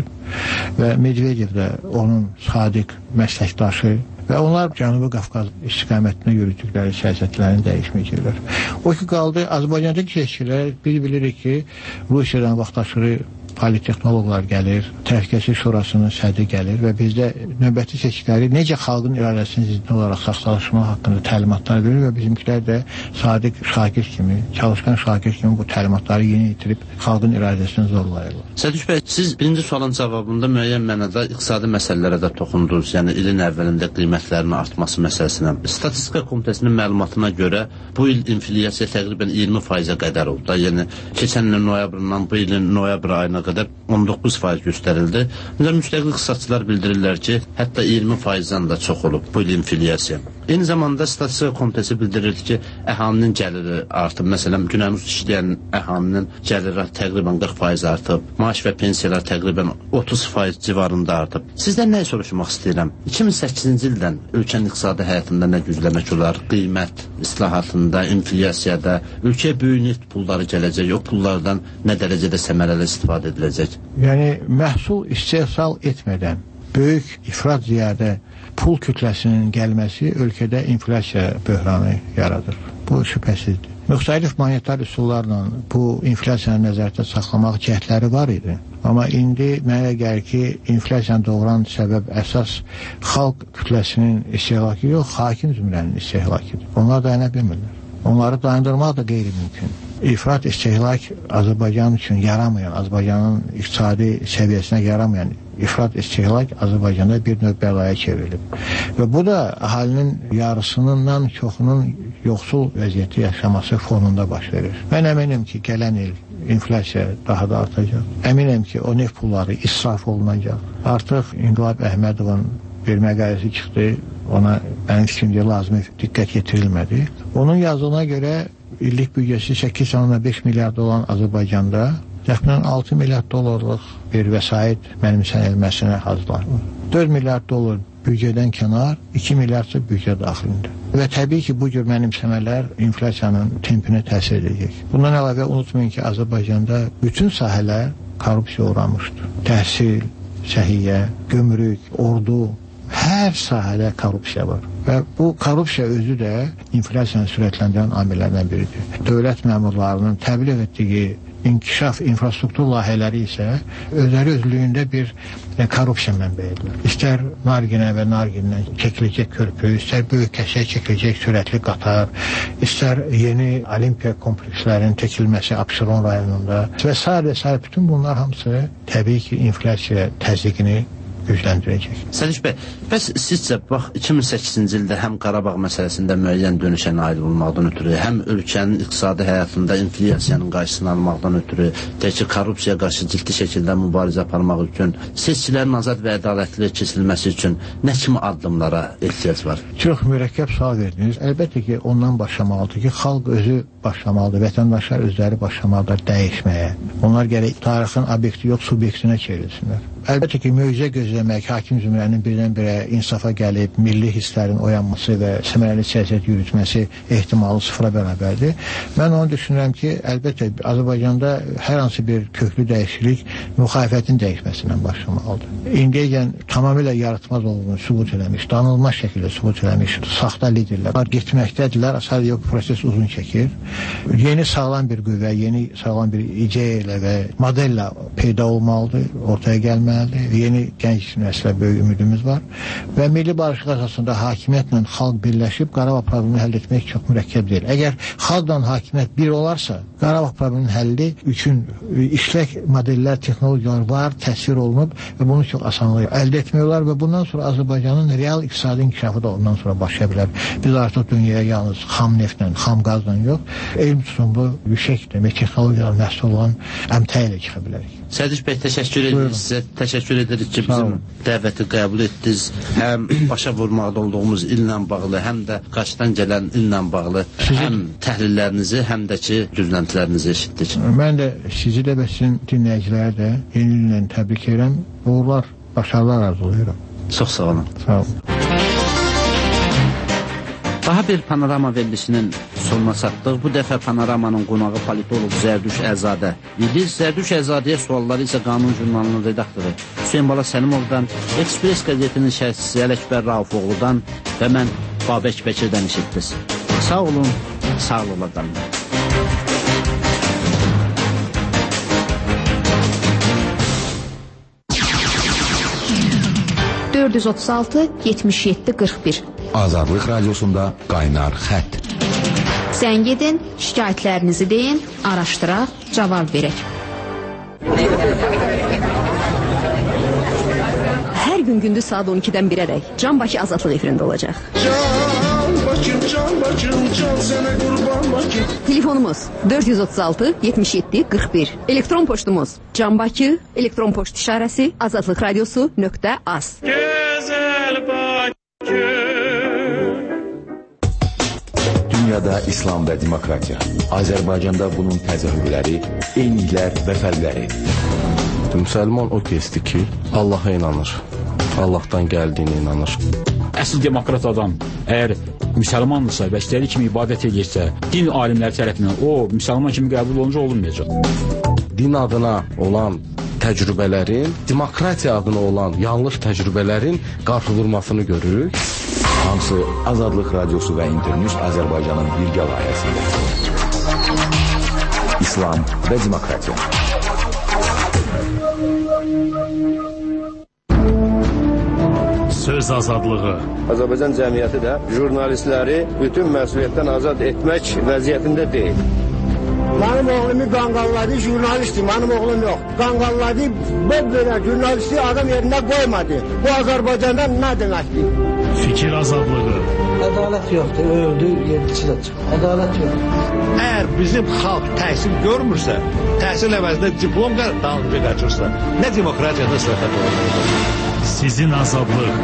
və Medvedev də onun sadiq məsləkdaşı və onlar Cənubi Qafqaz istiqamətində yürütdükləri siyasətlərini dəyişməyəcəklər. O ki, qaldı, Azərbaycandakı seçkilər biz bilirik ki, Rusiyadan vaxtaşırı politexnoloqlar gəlir, Təhlükəsizlik Şurasının sədri gəlir və bizdə növbəti seçkiləri necə xalqın iradəsini ziddi olaraq saxtalaşmaq haqqında təlimatlar verir və bizimkilər də sadiq şagird kimi, çalışqan şagird kimi bu təlimatları yeni itirib xalqın iradəsini zorlayırlar. Sədüş bəy, siz birinci sualın cavabında müəyyən mənada iqtisadi məsələlərə də toxundunuz, yəni ilin əvvəlində qiymətlərinin artması məsələsinə. Statistika Komitəsinin məlumatına görə bu il inflyasiya təqribən iyirmi faizə qədər oldu. Yəni, keçən ilin noyabrından bu ilin noyabr ayına qədər on doqquz faiz göstərildi. Müstəqil iqtisadçılar bildirirlər ki, hətta iyirmi faizdən də çox olub bu il inflyasiya. Eyni zamanda Statistika Komitəsi bildirir ki, əhalinin gəliri artıb. Məsələn, günəmüz işləyən əhalinin gəliri təqribən qırx faiz artıb. Maaş və pensiyalar təqribən otuz faiz civarında artıb. Sizdən nəyi soruşmaq istəyirəm? iki min səkkizinci ildən ölkənin iqtisadi həyatında nə güzləmək olar? Qiymət islahatında, inflyasiyada, ölkəyə böyük neft pulları gələcək, o pullardan nə dərəcədə səmərəli istifadə ediləcək? Yəni, məhsul istehsal etmədən böyük ifrat ziyadə pul kütləsinin gəlməsi ölkədə inflyasiya böhranı yaradır. Bu şübhəsizdir. Müxtəlif monetar üsullarla bu inflyasiyanı nəzərdə saxlamaq cəhdləri var idi. Amma indi mənə gəlir ki, inflyasiyanı doğuran səbəb əsas xalq kütləsinin istehlakı yox, hakim zümrənin istehlakidir. Onlar dayana bilmirlər. Onları dayandırmaq da qeyri-mümkün. İfrat istehlak Azərbaycan üçün yaramayan, Azərbaycanın iqtisadi səviyyəsinə yaramayan ifrat istehlak Azərbaycanda bir növ bəlaya çevrilib. Və bu da əhalinin yarısından çoxunun yoxsul vəziyyəti yaşaması fonunda baş verir. Mən əminəm ki, gələn il inflyasiya daha da artacaq. Əminəm ki, o neft pulları israf olunacaq. Artıq İnqilab Əhmədovun bir məqaləsi çıxdı, ona mənim fikrimcə lazımi diqqət yetirilmədi. Onun yazılığına görə illik büdcəsi səkkiz nöqtə beş milyard olan Azərbaycanda təxminən altı milyard dollarlıq bir vəsait mənimsənilməsinə hazırlanır. dörd milyard dollar büdcədən kənar, iki milyardsa büdcə daxilində. Və təbii ki, bu cür mənimsəmələr inflyasiyanın tempinə təsir edəcək. Bundan əlavə unutmayın ki, Azərbaycanda bütün sahələr korrupsiya uğramışdır. Təhsil, səhiyyə, gömrük, ordu, hər sahədə korrupsiya var. Və bu korrupsiya özü də inflyasiyanı sürətləndirən amillərdən biridir. Dövlət məmurlarının təbliğ etdiyi inkişaf infrastruktur layihələri isə özləri özlüyündə bir e, korrupsiya mənbəyidir. İstər Narginə və Nargindən çəkiləcək körpü, istər böyük kəşəyə çəkiləcək sürətli qatar, istər yeni olimpiya komplekslərinin çəkilməsi Abşeron rayonunda və s. və s. bütün bunlar hamısı təbii ki, inflyasiya təzyiqini gücləndirəcək. Sədüş bəy, bəs sizcə, bax, iki min səkkizinci ildə həm Qarabağ məsələsində müəyyən dönüşə nail olmaqdan ötürü, həm ölkənin iqtisadi həyatında inflyasiyanın qarşısını almaqdan ötürü, tək ki, korrupsiya qarşı ciddi şəkildə mübarizə aparmaq üçün, seçkilərin azad və ədalətli keçirilməsi üçün nə kimi addımlara ehtiyac var? Çox mürəkkəb sual verdiniz. Əlbəttə ki, ondan başlamalıdır ki, xalq özü başlamalıdır, vətəndaşlar özləri başlamalıdır dəyişməyə. Onlar gərək tarixin obyekti yox, subyektinə çevrilsinlər. Əlbəttə ki, möcüzə gözləmək, hakim zümrənin birdən-birə insafa gəlib, milli hisslərin oyanması və səmərəli siyasət yürütməsi ehtimalı sıfıra bərabərdir. Mən onu düşünürəm ki, əlbəttə Azərbaycanda hər hansı bir köklü dəyişiklik müxalifətin dəyişməsindən başlamalıdır. İndiyəcən tamamilə yaratmaz olduğunu sübut eləmiş, danılmaz şəkildə sübut eləmiş saxta liderlər var, getməkdədirlər, sadəcə proses uzun çəkir. Yeni sağlam bir qüvvə, yeni sağlam bir ideya ilə və modella peyda olmalıdır, ortaya gəlməlidir. Yeni gənc nəslə böyük ümidimiz var və milli barışıq əsasında hakimiyyətlə xalq birləşib Qarabağ problemini həll etmək çox mürəkkəb deyil. Əgər xalqla hakimiyyət bir olarsa, Qarabağ probleminin həlli üçün işlək modellər, texnologiyalar var, təsvir olunub və bunu çox asanlıqla əldə etmək olar və bundan sonra Azərbaycanın real iqtisadi inkişafı da ondan sonra başlaya bilər. Biz artıq dünyaya yalnız xam neftlə, xam qazla yox, elm tutumlu, yüksək demək, texnologiyalar məhsul olan əmtə ilə çıxa bilərik. Sədüş bəy, təşəkkür edirik sizə. Təşəkkür edirik ki, bizim dəvəti qəbul etdiniz. Həm başa vurmaqda olduğumuz illə bağlı, həm də qarşıdan gələn illə bağlı həm təhlillərinizi, həm də ki, gözləntilərinizi eşitdik. Mən də sizi də və sizin dinləyiciləri də yeni illə təbrik edirəm. Uğurlar başarılar arzulayıram. Çox sağ olun. Sağ olun. Daha bir panorama verilişinin sonuna çatdıq. Bu dəfə panoramanın qonağı politolog Zərdüş Əzadə idi. Zərdüş Əzadəyə sualları isə Qanun jurnalının redaktoru Hüseyin Bala Səlimovdan, Ekspres qəzetinin şərhçisi Ələkbər Raufoğludan və mən Babək Bəkirdən eşitdiniz. Sağ olun, sağlıqla qalın. dörd yüz otuz altı yetmiş yeddi qırx bir Azadlıq Radiosunda Qaynar Xətt. Zəng edin, şikayətlərinizi deyin, araşdıraq, cavab verək. Hər gün gündüz saat on ikidən birədək Can Bakı Azadlıq efirində olacaq. Can Bakım, Can Bakım, Can sənə qurban Bakım. Telefonumuz dörd yüz otuz altı yetmiş yeddi qırx bir. Elektron poçtumuz Can Bakı, elektron poçt işarəsi azadlıq radiosu nöqtə az. Gözəl Bakı. Dünyada İslam və demokratiya. Azərbaycanda bunun təzahürləri, eyniliklər və fərqləri. Müsəlman o kəsdir ki, Allaha inanır. Allahdan gəldiyinə inanır. Əsl demokrat adam əgər müsəlmandırsa və istədiyi kimi ibadət edirsə, din alimləri tərəfindən o müsəlman kimi qəbul olunca olunmayacaq. Din adına olan təcrübələrin, demokratiya adına olan yanlış təcrübələrin qarşıdurmasını görürük. Hamısı Azadlıq Radiosu və İnternews Azərbaycanın birgə layihəsində. İslam və demokratiya. Söz azadlığı. Azərbaycan cəmiyyəti də jurnalistləri bütün məsuliyyətdən azad etmək vəziyyətində deyil. Mənim oğlumu qanqalladı, jurnalistdir, mənim oğlum yox. Qanqalladı, belə jurnalisti adam yerində qoymadı. Bu Azərbaycanda nə deməkdir? Fikir azadlığı. Ədalət yoxdur, öldü, yedisi də çıxır. Ədalət yoxdur. Əgər bizim xalq təhsil görmürsə, təhsil əvəzində diplom dalınca qaçırsa, nə demokratiyada səhət olur? Sizin azadlıq.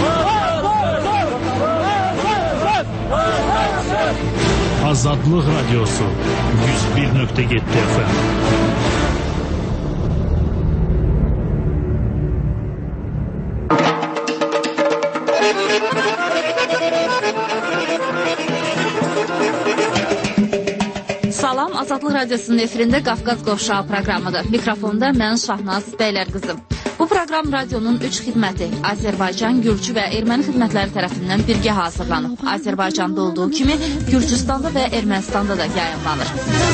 Azadlıq Radiosu yüz bir nöqtə yeddi F M. Salam, Azadlıq Radiosunun efirində Qafqaz Qovşağı proqramıdır. Mikrofonda mən Şahnaz Bəylər qızım. Bu proqram radionun üç xidməti Azərbaycan, Gürcü və Erməni xidmətləri tərəfindən birgə hazırlanıb. Azərbaycanda olduğu kimi Gürcüstanda və Ermənistanda da yayınlanır.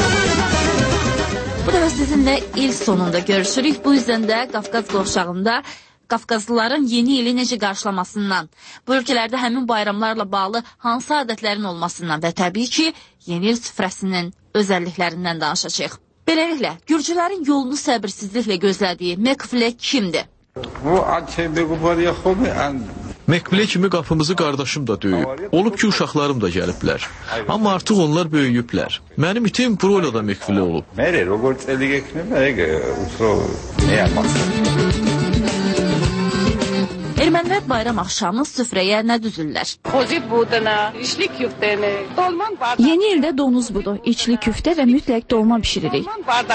Bu dəfə sizinlə il sonunda görüşürük. Bu yüzden də Qafqaz Qovşağında Qafqazlıların yeni ili necə qarşılamasından, bu ölkələrdə həmin bayramlarla bağlı hansı adətlərin olmasından və təbii ki, yeni il süfrəsinin özəlliklərindən danışacağıq. Beləliklə, Gürcülərin yolunu səbirsizliklə gözlədiyi Mekvile kimdir? Mekvile kimi qapımızı qardaşım da döyüb. Olub ki, uşaqlarım da gəliblər. Amma artıq onlar böyüyüblər. Mənim itim Broyla da Mekvile olub. Ermənilər bayram axşamı süfrəyə nə düzürlər? Yeni ildə donuz budu, içli küftə və mütləq dolma bişiririk.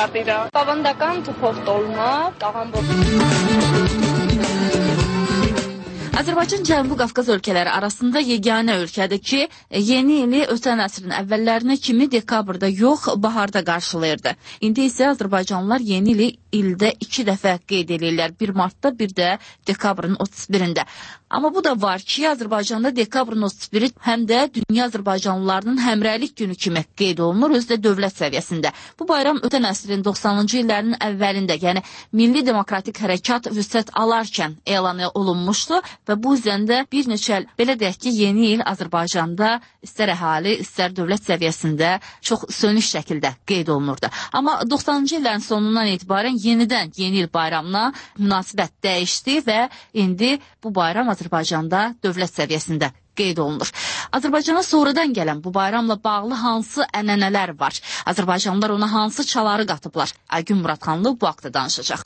Azərbaycan Cənubi Qafqaz ölkələri arasında yeganə ölkədir ki, yeni ili ötən əsrin əvvəllərinə kimi dekabrda yox, baharda qarşılayırdı. İndi isə Azərbaycanlılar yeni ili ildə iki dəfə qeyd edirlər. bir martda, bir də dekabrın otuz birində. Amma bu da var ki, Azərbaycanda dekabrın otuz biri həm də dünya Azərbaycanlılarının həmrəylik günü kimi qeyd olunur, özü də dövlət səviyyəsində. Bu bayram ötən əsrin doxsanıncı illərinin əvvəlində, yəni Milli Demokratik Hərəkat vüsət alarkən elan olunmuşdu və bu üzəndə bir neçə, belə deyək ki, yeni il Azərbaycanda istər əhali, istər dövlət səviyyəsində çox sönük şəkildə qeyd olunurdu. Amma doxsanıncı illərin sonundan etibarən yenidən yeni il bayramına münasibət dəyişdi və indi bu bayram Azərbaycanda dövlət səviyyəsində qeyd olunur. Azərbaycana sonradan gələn bu bayramla bağlı hansı ənənələr var? Azərbaycanlılar ona hansı çaları qatıblar? Aygün Muradxanlı bu haqda danışacaq.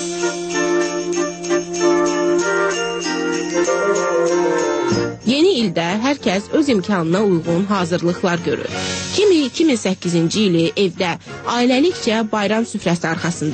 Yeni ildə hər kəs öz imkanına uyğun hazırlıqlar görür. Kimi iki min səkkizinci ili evdə ailəlikcə bayram süfrəsi arxasında,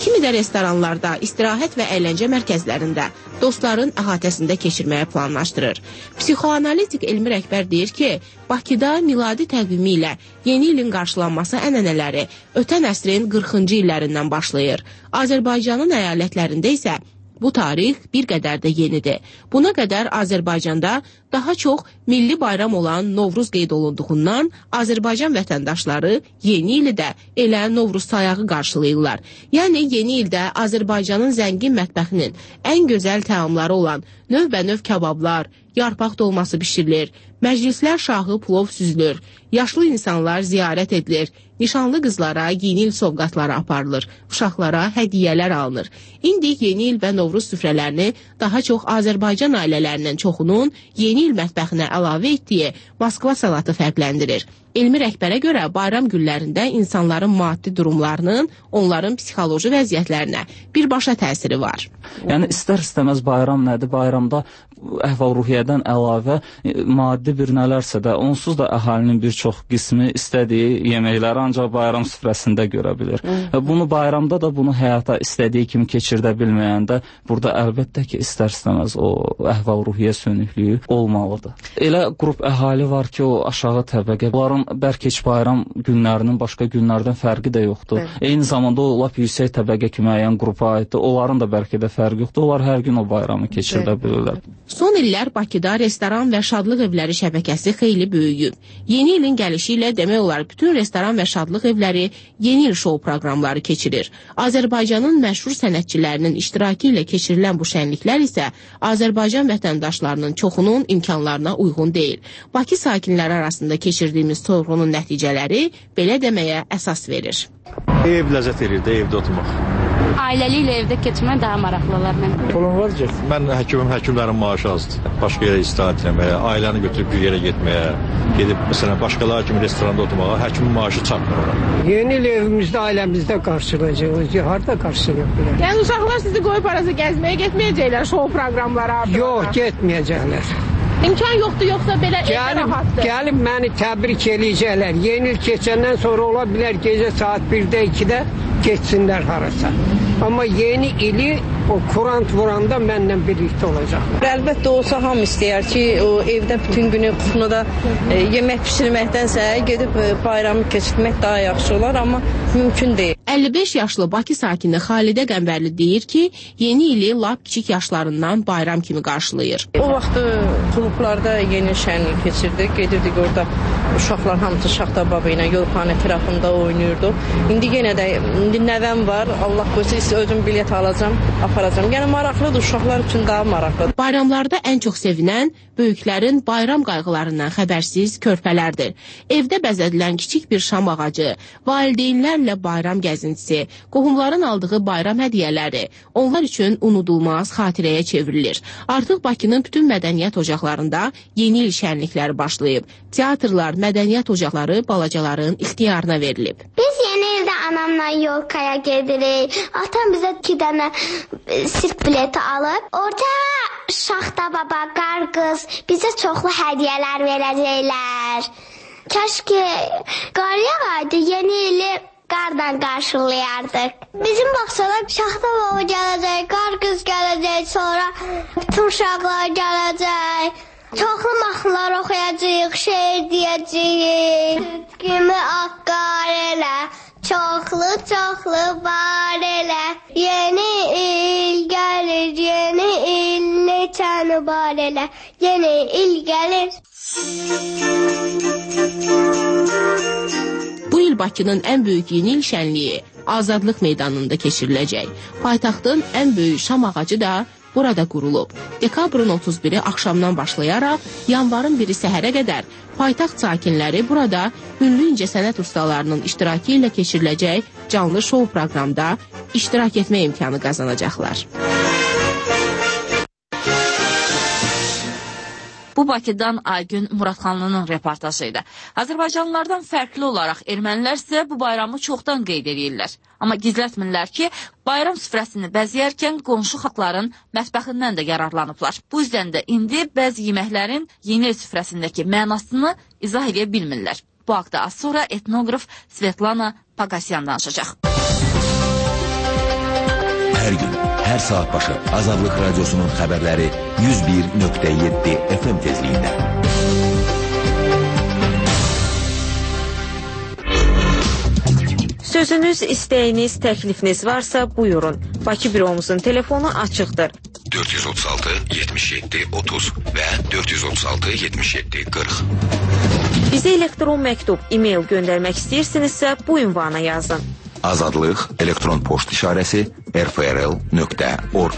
Kimi də restoranlarda, istirahət və əyləncə mərkəzlərində dostların əhatəsində keçirməyə planlaşdırır. Psixoanalitik elmi rəhbər deyir ki, Bakıda miladi təqvimi ilə yeni ilin qarşılanması ənənələri ötən əsrin qırxıncı illərindən başlayır. Azərbaycanın əyalətlərində isə bu tarix bir qədər də yenidir. Buna qədər Azərbaycanda daha çox milli bayram olan Novruz qeyd olunduğundan Azərbaycan vətəndaşları yeni ili də elə Novruz sayağı qarşılayırlar. Yəni yeni ildə Azərbaycanın zəngin mətbəxinin ən gözəl təamları olan növbənöv kabablar, yarpaq dolması bişirilir, məclislər şahı plov süzülür, yaşlı insanlar ziyarət edilir, nişanlı qızlara yeni il sovqatları aparılır, uşaqlara hədiyyələr alınır. İndi yeni il və Novruz süfrələrini daha çox Azərbaycan ailələrinin çoxunun yeni il mətbəxinə əlavə etdiyi Moskva salatı fərqləndirir. Elmi rəhbərə görə bayram günlərində insanların maddi durumlarının onların psixoloji vəziyyətlərinə birbaşa təsiri var. Yəni istər-istəməz bayram nədir? Bayramda əhval-ruhiyyədən əlavə maddi bir nələrsə də onsuz da əhalinin bir çox qismi istədiyi yeməkləri ancaq bayram süfrəsində görə bilir. Hı. Bunu bayramda da bunu həyata istədiyi kimi keçirdə bilməyəndə burada əlbəttə ki, istər-istəməz o əhval-ruhiyyə sönüklüyü olmalıdır. Elə qrup əhali var ki, o aşağı təbəqə, bunların bəlkə heç bayram günlərinin başqa günlərdən fərqi də yoxdur. Hı. Eyni zamanda o lap yüksək təbəqə ki, müəyyən qrupa aiddir. Onların da bəlkə də fərqi yoxdur. Onlar hər gün o bayramı keçirdə bilirlər. Son illər Bakıda restoran və şadlıq evləri şəbəkəsi xeyli böyüyüb. Yeni ilin gəlişi ilə demək olar bütün restoran və şadlıq evləri yeni il şou proqramları keçirir. Azərbaycanın məşhur sənətçilərinin iştirakı ilə keçirilən bu şənliklər isə Azərbaycan vətəndaşlarının çoxunun imkanlarına uyğun deyil. Bakı sakinləri arasında keçirdiyimiz sorğunun nəticələri belə deməyə əsas verir. Ev ləzzət edir də evdə oturmaq. Ailəli ilə evdə keçmək daha maraqlı olar mən. Pulun var ki? Mən həkimim, həkimlərin maaşı azdır. Başqa yerə istirahət etməyə, ailəni götürüb bir yerə getməyə, gedib məsələn başqaları kimi restoranda oturmağa, həkimin maaşı çatmır ona. Yeni il evimizdə, ailəmizdə qarşılayacağıq. Harda qarşılayaq bilər? Yəni uşaqlar sizi qoyub arası gəzməyə getməyəcəklər şou proqramlara? Yox, getməyəcəklər. İmkan yoxdur, yoxsa belə evdə rahatdır? Gəlib məni təbrik eləyəcəklər. Yeni il keçəndən sonra ola bilər gecə saat birdə, ikidə geçsinlər harasa. Amma yeni ili o kurant vuranda mənlə birlikdə olacaq. Əlbəttə olsa hamı istəyər ki, o evdə bütün günü kuxnada e, yemək pişirməkdənsə gedib e, bayramı keçirmək daha yaxşı olar, amma mümkün deyil. əlli beş yaşlı Bakı sakini Xalidə Qəmbərli deyir ki, yeni ili lap kiçik yaşlarından bayram kimi qarşılayır. O vaxt klublarda yeni şənlik keçirdik, gedirdik orada uşaqlar hamısı şaxta baba ilə yolxan ətrafında oynayırdı. İndi yenə də indi nəvəm var, Allah qoysa özüm bilet alacam, aparacam. Yəni maraqlıdır, uşaqlar üçün daha maraqlıdır. Bayramlarda ən çox sevinən böyüklərin bayram qayğılarından xəbərsiz körpələrdir. Evdə bəzədilən kiçik bir şam ağacı, valideynlərlə bayram gəzintisi, qohumların aldığı bayram hədiyyələri onlar üçün unudulmaz xatirəyə çevrilir. Artıq Bakının bütün mədəniyyət ocaqlarında yeni il şənlikləri başlayıb. Teatrlar, mədəniyyət ocaqları balacaların ixtiyarına verilib. Biz yeni ildə anamla yolkaya gedirik. Atam bizə iki dənə sirk bileti alıb. Orada Şaxta baba, qarqız bizə çoxlu hədiyyələr verəcəklər. Kəşki qar yağaydı, yeni ili qardan qarşılayardıq. Bizim baxsana Şaxta baba gələcək, qarqız gələcək, sonra bütün uşaqlar gələcək. Çoxlu mahnılar oxuyacağıq, şeir deyəcəyik. Kimi akkar elə, çoxlu çoxlu var elə. Yeni il gəlir, yeni il neçəni var elə. Yeni il gəlir. Bu il Bakının ən böyük yeni il şənliyi Azadlıq meydanında keçiriləcək. Paytaxtın ən böyük şam ağacı da burada qurulub. Dekabrın otuz biri axşamdan başlayaraq yanvarın biri səhərə qədər paytaxt sakinləri burada ünlü incəsənət ustalarının iştirakı ilə keçiriləcək canlı şou proqramda iştirak etmə imkanı qazanacaqlar. Bu Bakıdan Aygün Muradxanlının reportajıydı. Azərbaycanlılardan fərqli olaraq ermənilər isə bu bayramı çoxdan qeyd edirlər. Amma gizlətmirlər ki, bayram süfrəsini bəzəyərkən qonşu xalqların mətbəxindən də yararlanıblar. Bu yüzden də indi bəzi yeməklərin yeni il süfrəsindəki mənasını izah edə bilmirlər. Bu haqda az sonra etnoqraf Svetlana Pagasyan danışacaq. Hər saat başı Azadlıq Radiosunun xəbərləri yüz bir nöqtə yeddi F M tezliyində. Sözünüz, istəyiniz, təklifiniz varsa buyurun. Bakı büromuzun telefonu açıqdır. dörd yüz otuz altı yetmiş yeddi otuz və dörd yüz otuz altı yetmiş yeddi qırx. Bizə elektron məktub, e-mail göndərmək istəyirsinizsə bu ünvana yazın. Azadlıq elektron poçt işarəsi r f r l nöqtə org.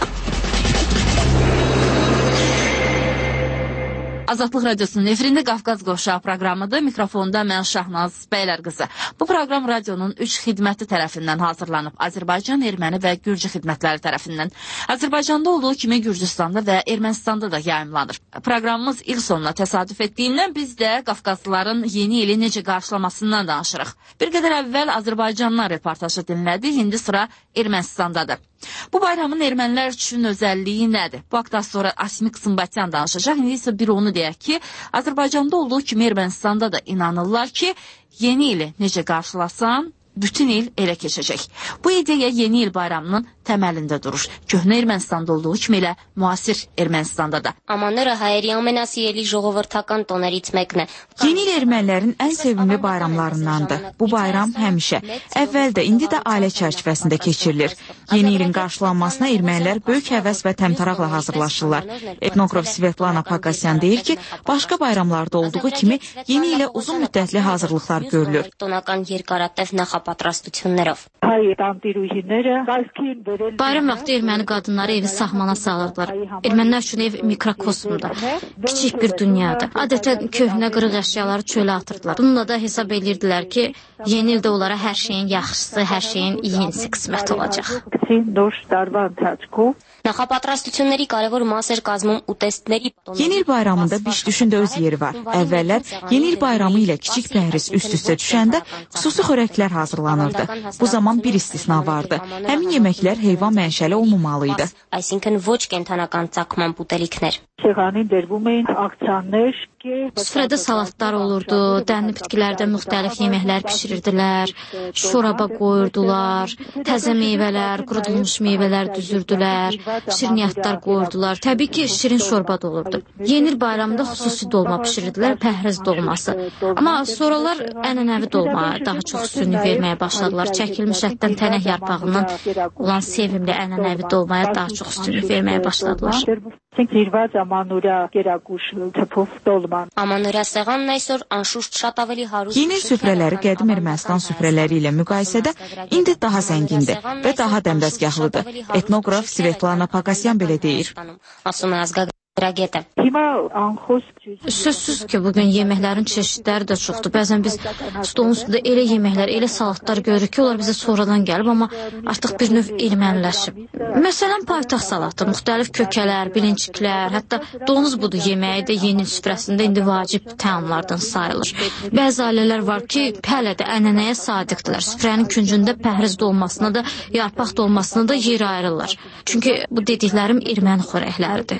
Azadlıq Radiosunun efirində Qafqaz Qovşağı proqramıdır. Mikrofonda mən Şahnaz Bəylər qızı. Bu proqram radionun üç xidməti tərəfindən hazırlanıb. Azərbaycan, erməni və gürcü xidmətləri tərəfindən. Azərbaycanda olduğu kimi Gürcüstanda və Ermənistanda da yayımlanır. Proqramımız il sonuna təsadüf etdiyindən biz də Qafqazlıların yeni ili necə qarşılamasından danışırıq. Bir qədər əvvəl Azərbaycandan reportajı dinlədik, indi sıra Ermənistandadır. Bu bayramın ermənilər üçün özəlliyi nədir? Bu haqda sonra Asmik Sımbatyan danışacaq. İndi isə bir onu deyək ki, Azərbaycanda olduğu kimi Ermənistanda da inanırlar ki, yeni ili necə qarşılasan, bütün il elə keçəcək. Bu ideya yeni il bayramının təməlində durur. Köhnə Ermənistanda olduğu kimi elə müasir Ermənistanda da. Amanները հայերի ամենասիրելի ժողովրդական տոներից մեկն է։ Yeni il ermənilərin ən sevimli bayramlarındandır. Bu bayram həmişə, əvvəl də, indi də ailə çərçivəsində keçirilir. Yeni ilin qarşılanmasına ermənilər böyük həvəs və təmtaraqla hazırlaşırlar. Etnoqraf Svetlana Pakasyan deyir ki, başqa bayramlarda olduğu kimi yeni ilə uzun müddətli hazırlıqlar görülür. Տոնական երկարատև նախապատրաստություններով։ Bayram vaxtı erməni qadınları evi sahmana salırdılar. Ermənilər üçün ev mikrokosmdur. Kiçik bir dünyadır. Adətən köhnə qırıq əşyaları çölə atırdılar. Bununla da hesab edirdilər ki, yeni ildə onlara hər şeyin yaxşısı, hər şeyin iyisi qismət olacaq. Նախապատրաստությունների կարևոր մաս էր կազմում ուտեստների։ Yeni il bayramında biş-düşün də öz yeri var. Əvvəllər yeni il bayramı ilə kiçik pəhriz üst-üstə düşəndə xüsusi xörəklər hazırlanırdı. Bu zaman bir istisna vardı. Həmin yeməklər heyvan mənşəli olmamalıydı. Այսինքն ոչ կենթանական ծագման ուտելիքներ։ Süfrədə salatlar olurdu, dənli bitkilərdə müxtəlif yeməklər pişirirdilər, şoraba qoyurdular, təzə meyvələr, qurudulmuş meyvələr düzürdülər, şirniyyatlar qoyurdular. Təbii ki, şirin şorba da olurdu. Yeni il bayramında xüsusi dolma pişirirdilər, pəhriz dolması. Amma sonralar ənənəvi dolmaya daha çox üstünlük verməyə başladılar. Çəkilmiş ətdən tənək yarpağından olan sevimli ənənəvi dolmaya daha çox üstünlük verməyə başladılar. Amanıra sեղանն այսօր անշուշտ շատ ավելի հարուստ։ Yeni süfrələri qədim Ermənistan süfrələri ilə müqayisədə indi daha zəngindir və daha dəmdəzgahlıdır. Etnoqraf Svetlana Pakasyan belə deyir. Ասում է ազգագրագետը։ Sözsüz ki, bugün yeməklərin çeşidləri də çoxdur. Bəzən biz stolun üstündə elə yeməklər, elə salatlar görürük ki, onlar bizə sonradan gəlib, amma artıq bir növ erməniləşib. Məsələn, paytaxt salatı, müxtəlif kökələr, bilinciklər, hətta donuz budu yeməyi də yeni süfrəsində indi vacib təamlardan sayılır. Bəzi ailələr var ki, hələ də ənənəyə sadiqdirlər. Süfrənin küncündə pəhriz dolmasına da, yarpaq dolmasına da yer ayırırlar. Çünki bu dediklərim erməni xörəkləridir.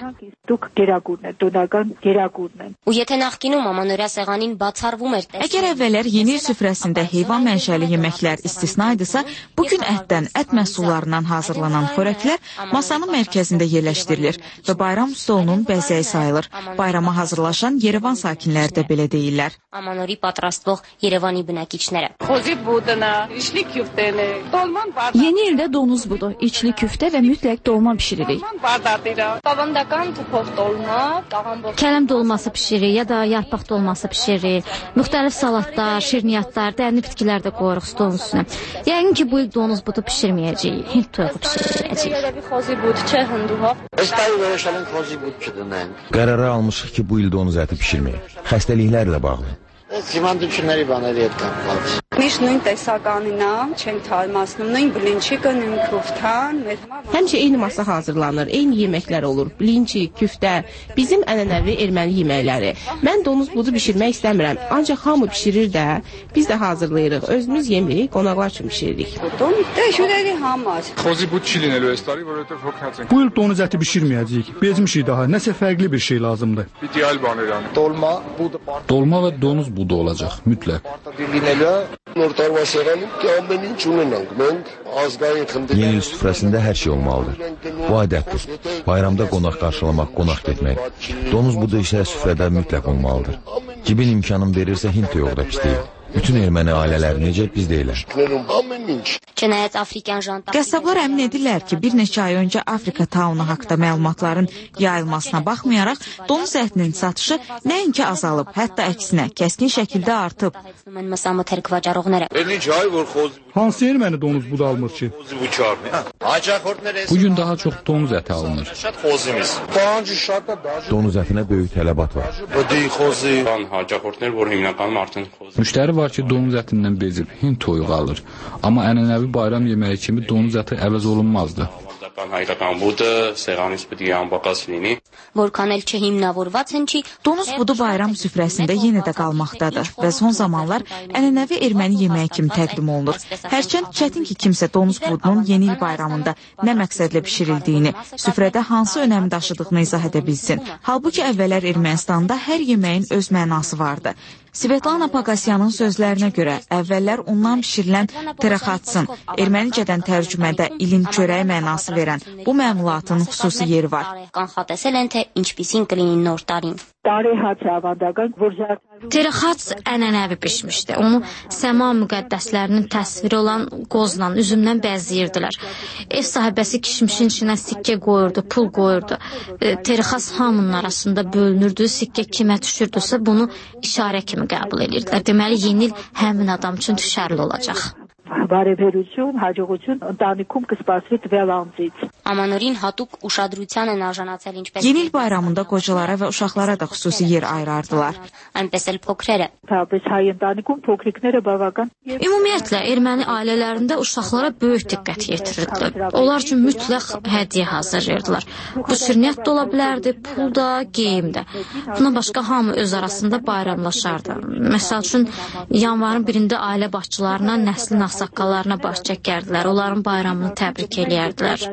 Ու եթե նախկինում ամանորյա սեղանին բացառվում էր տեսնել։ Əgər əvvəllər yeni il süfrəsində heyvan mənşəli yeməklər istisna idisə, bugün ətdən, ət məhsullarından hazırlanan xörəklər masanın mərkəzində yerləşdirilir və bayram stolunun bəzəyi sayılır. Bayrama hazırlaşan Yerevan sakinləri də belə deyirlər. Amanori պատրաստվող Երևանի բնակիչները։ Yeni ildə donuz budu, içli küftə və mütləq dolma bişiririk. Kələm dolması pişiririk ya da yarpaq dolması pişiririk. Müxtəlif salatlar, şirniyyatlar, dərli bitkilər də qoyuruq stolun üstünə. Yəqin ki, bu il donuz budu pişirməyəcəyik, Hind toyuğu pişirməyəcəyik. Qərara almışıq ki, bu il donuz əti pişirməyək. Xəstəliklərlə bağlı. Հիմանդությունների բաների հետ կապված։ Միշտ նույն տեսականին է, չենք թարմացնում, նույն բլինչիկը, նույն küftan. Həmişə eyni masa hazırlanır, eyni yeməklər olur. Blinçi, küftə, bizim ənənəvi erməni yeməkləri. Mən donuz budu bişirmək istəmirəm, ancaq hamı bişirir də, biz də hazırlayırıq. Özümüz yemirik, qonaqlar üçün bişiririk. Bu il donuz əti bişirməyəcəyik. Bezmişik daha, nəsə fərqli bir şey lazımdır. Dolma və donuz budu bu da olacaq, mütləq. Yeni il süfrəsində hər şey olmalıdır. Bu adətdir. Bayramda qonaq qarşılamaq, qonaq getmək. Donuz budu isə süfrədə mütləq olmalıdır. Cibin imkanım verirsə Hind toyuğu da pis deyil. Bütün erməni ailələri necə biz deyilər. Qəssablar əmin edirlər ki, bir neçə ay öncə Afrika taunu haqda məlumatların yayılmasına baxmayaraq, donuz ətinin satışı nəinki azalıb, hətta əksinə, kəskin şəkildə artıb. Hansı erməni donuz budu almır ki? Bugün daha çox donuz əti alınır. Donuz ətinə böyük tələbat var. Müştəri var ki, donuz ətindən bezib Hind toyuğu alır. Amma ənənəvi bayram yeməyi kimi donuz əti əvəz olunmazdı. Donuz budu bayram süfrəsində yenə də qalmaqdadır və son zamanlar ənənəvi erməni yeməyi kimi təqdim olunur. Hərçənd çətin ki, kimsə donuz budunun yeni il bayramında nə məqsədlə bişirildiyini, süfrədə hansı önəmi daşıdığını izah edə bilsin. Halbuki əvvəllər Ermənistanda hər yeməyin öz mənası vardı. Svetlana Pakasyanın sözlərinə görə əvvəllər ondan bişirilən teraxatsın, ermənicədən tərcümədə ilin çörəyi mənası verən bu məmulatın xüsusi yeri var. Teraxats ənənəvi bişmişdi. Onu səma müqəddəslərinin təsviri olan qozla, üzümdən bəzləyirdilər. Ev sahibəsi kişmişin içinə sikkə qoyurdu, pul qoyurdu. Teraxats hamının arasında bölünürdü, sikkə kimə düşürdüsə bunu işarə kimi qəbul edirdilər. Deməli, yeni il həmin adam üçün düşərli olacaq. Բարեբերություն, հաջողություն ընտանիքում կսպասվի տվյալ անձից։ Amanırın hatuk uşadrütyan enerjanatsel ինչպես Yeni il bayramında qocalara və uşaqlara da xüsusi yer ayırardılar. Այնպես էլ փոքրերը։ Թափես հայ ընտանիքում փոքրիկները բավական Ümumiyyətlə erməni ailələrində uşaqlara böyük diqqət yetirirdilər. Onlar üçün mütləq hədiyyə hazırlayırdılar. Bu sürniyyət də ola bilərdi, pul da, geyim də. Buna başqa hamı öz arasında bayramlaşardı. Məsəl üçün yanvarın birində ailə başçılarına, nəslin ağsaqqallarına baş çəkərdilər. Onların bayramını təbrik eləyərdilər.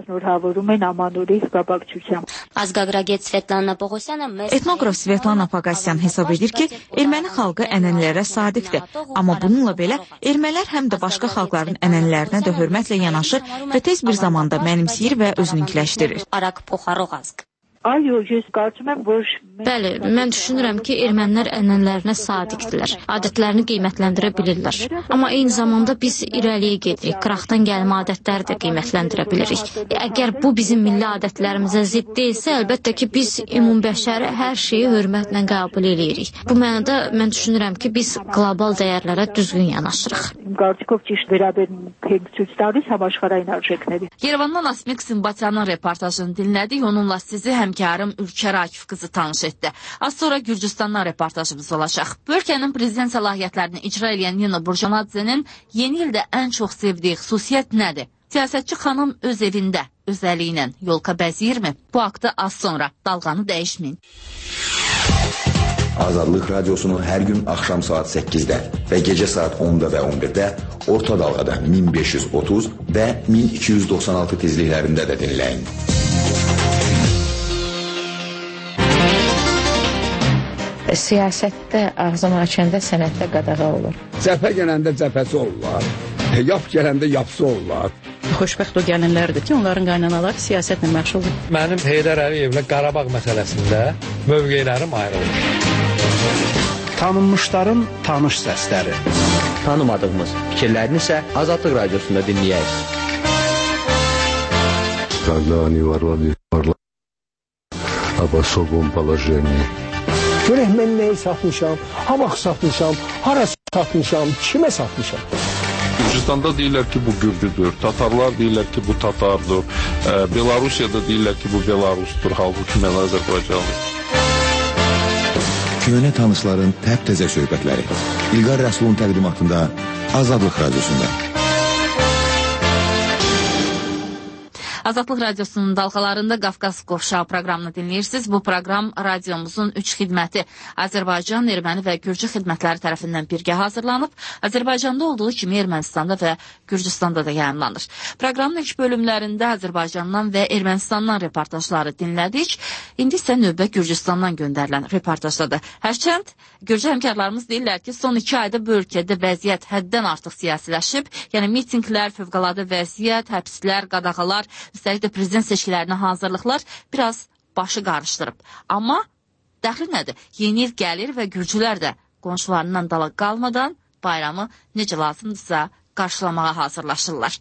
Azqagragət Svetlana Pogosyan Etnoqraf Svetlana Pogosyan hesab edir ki, erməni xalqı ənənələrə sadiqdir. Amma bununla belə ermənilər həm də başqa xalqların ənənələrinə də hörmətlə yanaşır və tez bir zamanda mənimsəyir və özününkiləşdirir. Bəli, mən düşünürəm ki, ermənilər ənənələrinə sadiqdirlər, adətlərini qiymətləndirə bilirlər. Amma eyni zamanda biz irəliyə gedirik, qıraqdan gəlmə adətləri də qiymətləndirə bilirik. Əgər bu bizim milli adətlərimizə zidd deyilsə, əlbəttə ki, biz ümumbəşəri hər şeyi hörmətlə qəbul edirik. Bu mənada mən düşünürəm ki, biz qlobal dəyərlərə düzgün yanaşırıq. Yerevandan Asmik Simbatyanın reportajını dinlədik. Onunla sizi həmkarım Ülker Akif qızı tanış etdi. Az sonra Gürcüstandan reportajımız olacaq. Bu ölkənin prezident səlahiyyətlərini icra edən Nino Burjanadzenin yeni ildə ən çox sevdiyi xüsusiyyət nədir? Siyasətçi xanım öz evində, öz əli ilə yolka bəziyirmi? Bu haqda az sonra dalğanı dəyişməyin. Azadlıq Radiosunu hər gün axşam saat səkkizdə və gecə saat onda və on birdə orta dalğada min beş yüz otuz və min iki yüz doxsan altı tezliklərində də dinləyin. Siyasətdə ağzını açanda sənətdə qadağa olur. Cəbhə gələndə cəbhəsi olurlar, yap gələndə yapsı olurlar. Xoşbəxt o gəlinlərdir ki, onların qaynanaları siyasətlə məşğuldur. Mənim Heydər Əliyevlə Qarabağ məsələsində mövqelərim ayrılır. Tanınmışların tanış səsləri. Tanımadığımız fikirlərini isə Azadlıq Radiosunda dinləyək. Когда они ворвались в парламент об особом положении. Görək mən nəyi satmışam, ha vaxt satmışam, hara satmışam, kimə satmışam. Gürcüstanda deyirlər ki, bu Gürcüdür, Tatarlar deyirlər ki, bu Tatardır, Belarusiyada deyirlər ki, bu Belarusdur, halbuki mən Azərbaycanlıyım. Köhnə tanışların təp-təzə söhbətləri. İlqar Rəsulun təqdimatında Azadlıq Radiosunda. Azadlıq Radiosunun dalğalarında Qafqaz Qovşağı proqramını dinləyirsiniz. Bu proqram radiomuzun üç xidməti Azərbaycan, Erməni və Gürcü xidmətləri tərəfindən birgə hazırlanıb. Azərbaycanda olduğu kimi Ermənistanda və Gürcüstanda da yayımlanır. Proqramın ilk bölümlərində Azərbaycandan və Ermənistandan reportajları dinlədik. İndi isə növbə Gürcüstandan göndərilən reportajdadır. Hərçənd Gürcü həmkarlarımız deyirlər ki, son iki ayda bu ölkədə vəziyyət həddən artıq siyasiləşib. Yəni mitinglər, fövqəladə vəziyyət, həbslər, qadağalar, üstəlik də prezident seçkilərinə hazırlıqlar biraz başı qarışdırıb. Amma dəxli nədir? Yeni il gəlir və Gürcülər də qonşularından dala qalmadan bayramı necə lazımdırsa qarşılamağa hazırlaşırlar.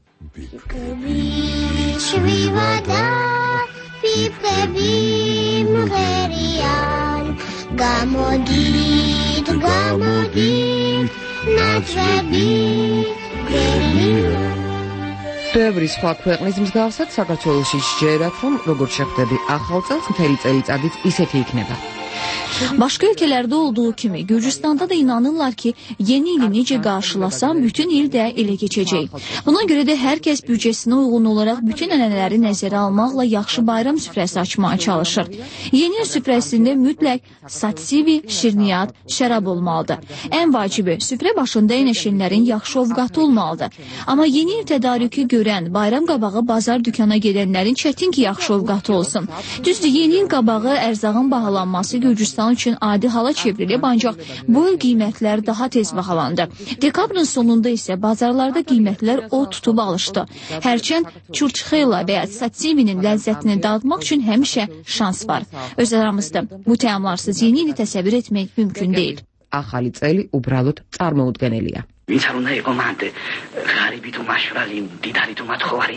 ბევრი სხვა ქვეყნის მსგავსად საქართველოში შეერათ, რომ როგორც შეხვდები ახალ წელს, მთელი წელიწადიც iseti იქნება. Başqa ölkələrdə olduğu kimi Gürcüstanda da inanırlar ki, yeni ili necə qarşılasam, bütün il də elə keçəcək. Buna görə də hər kəs büdcəsinə uyğun olaraq bütün ənənələri nəzərə almaqla yaxşı bayram süfrəsi açmağa çalışır. Yeni il süfrəsində mütləq satsivi, şirniyyat, şərab olmalıdır. Ən vacibi, süfrə başında əyləşənlərin yaxşı ovqatı olmalıdır. Amma yeni il tədarükü görən, bayram qabağı bazar dükana gedənlərin çətin ki, yaxşı ovqatı olsun. Düzdür, yeni il qabağı ərzağın bahalanması Gürcüstan üçün adi hala çevrilib, ancaq bu il qiymətlər daha tez bahalandı. Dekabrın sonunda isə bazarlarda qiymətlər o tutub alışdı. Hərçənd çurçxeyla və ya satsivinin ləzzətini dadmaq üçün həmişə şans var. Öz aramızda bu təamlarsız yeni ili təsəvvür etmək mümkün deyil. Ახალი წელი უბრალოდ წარმოუდგენელია. ვინც არ უნდა იყო მანდ ღარიბი თუ მაშვრალი, მდიდარი თუ მათხოვარი,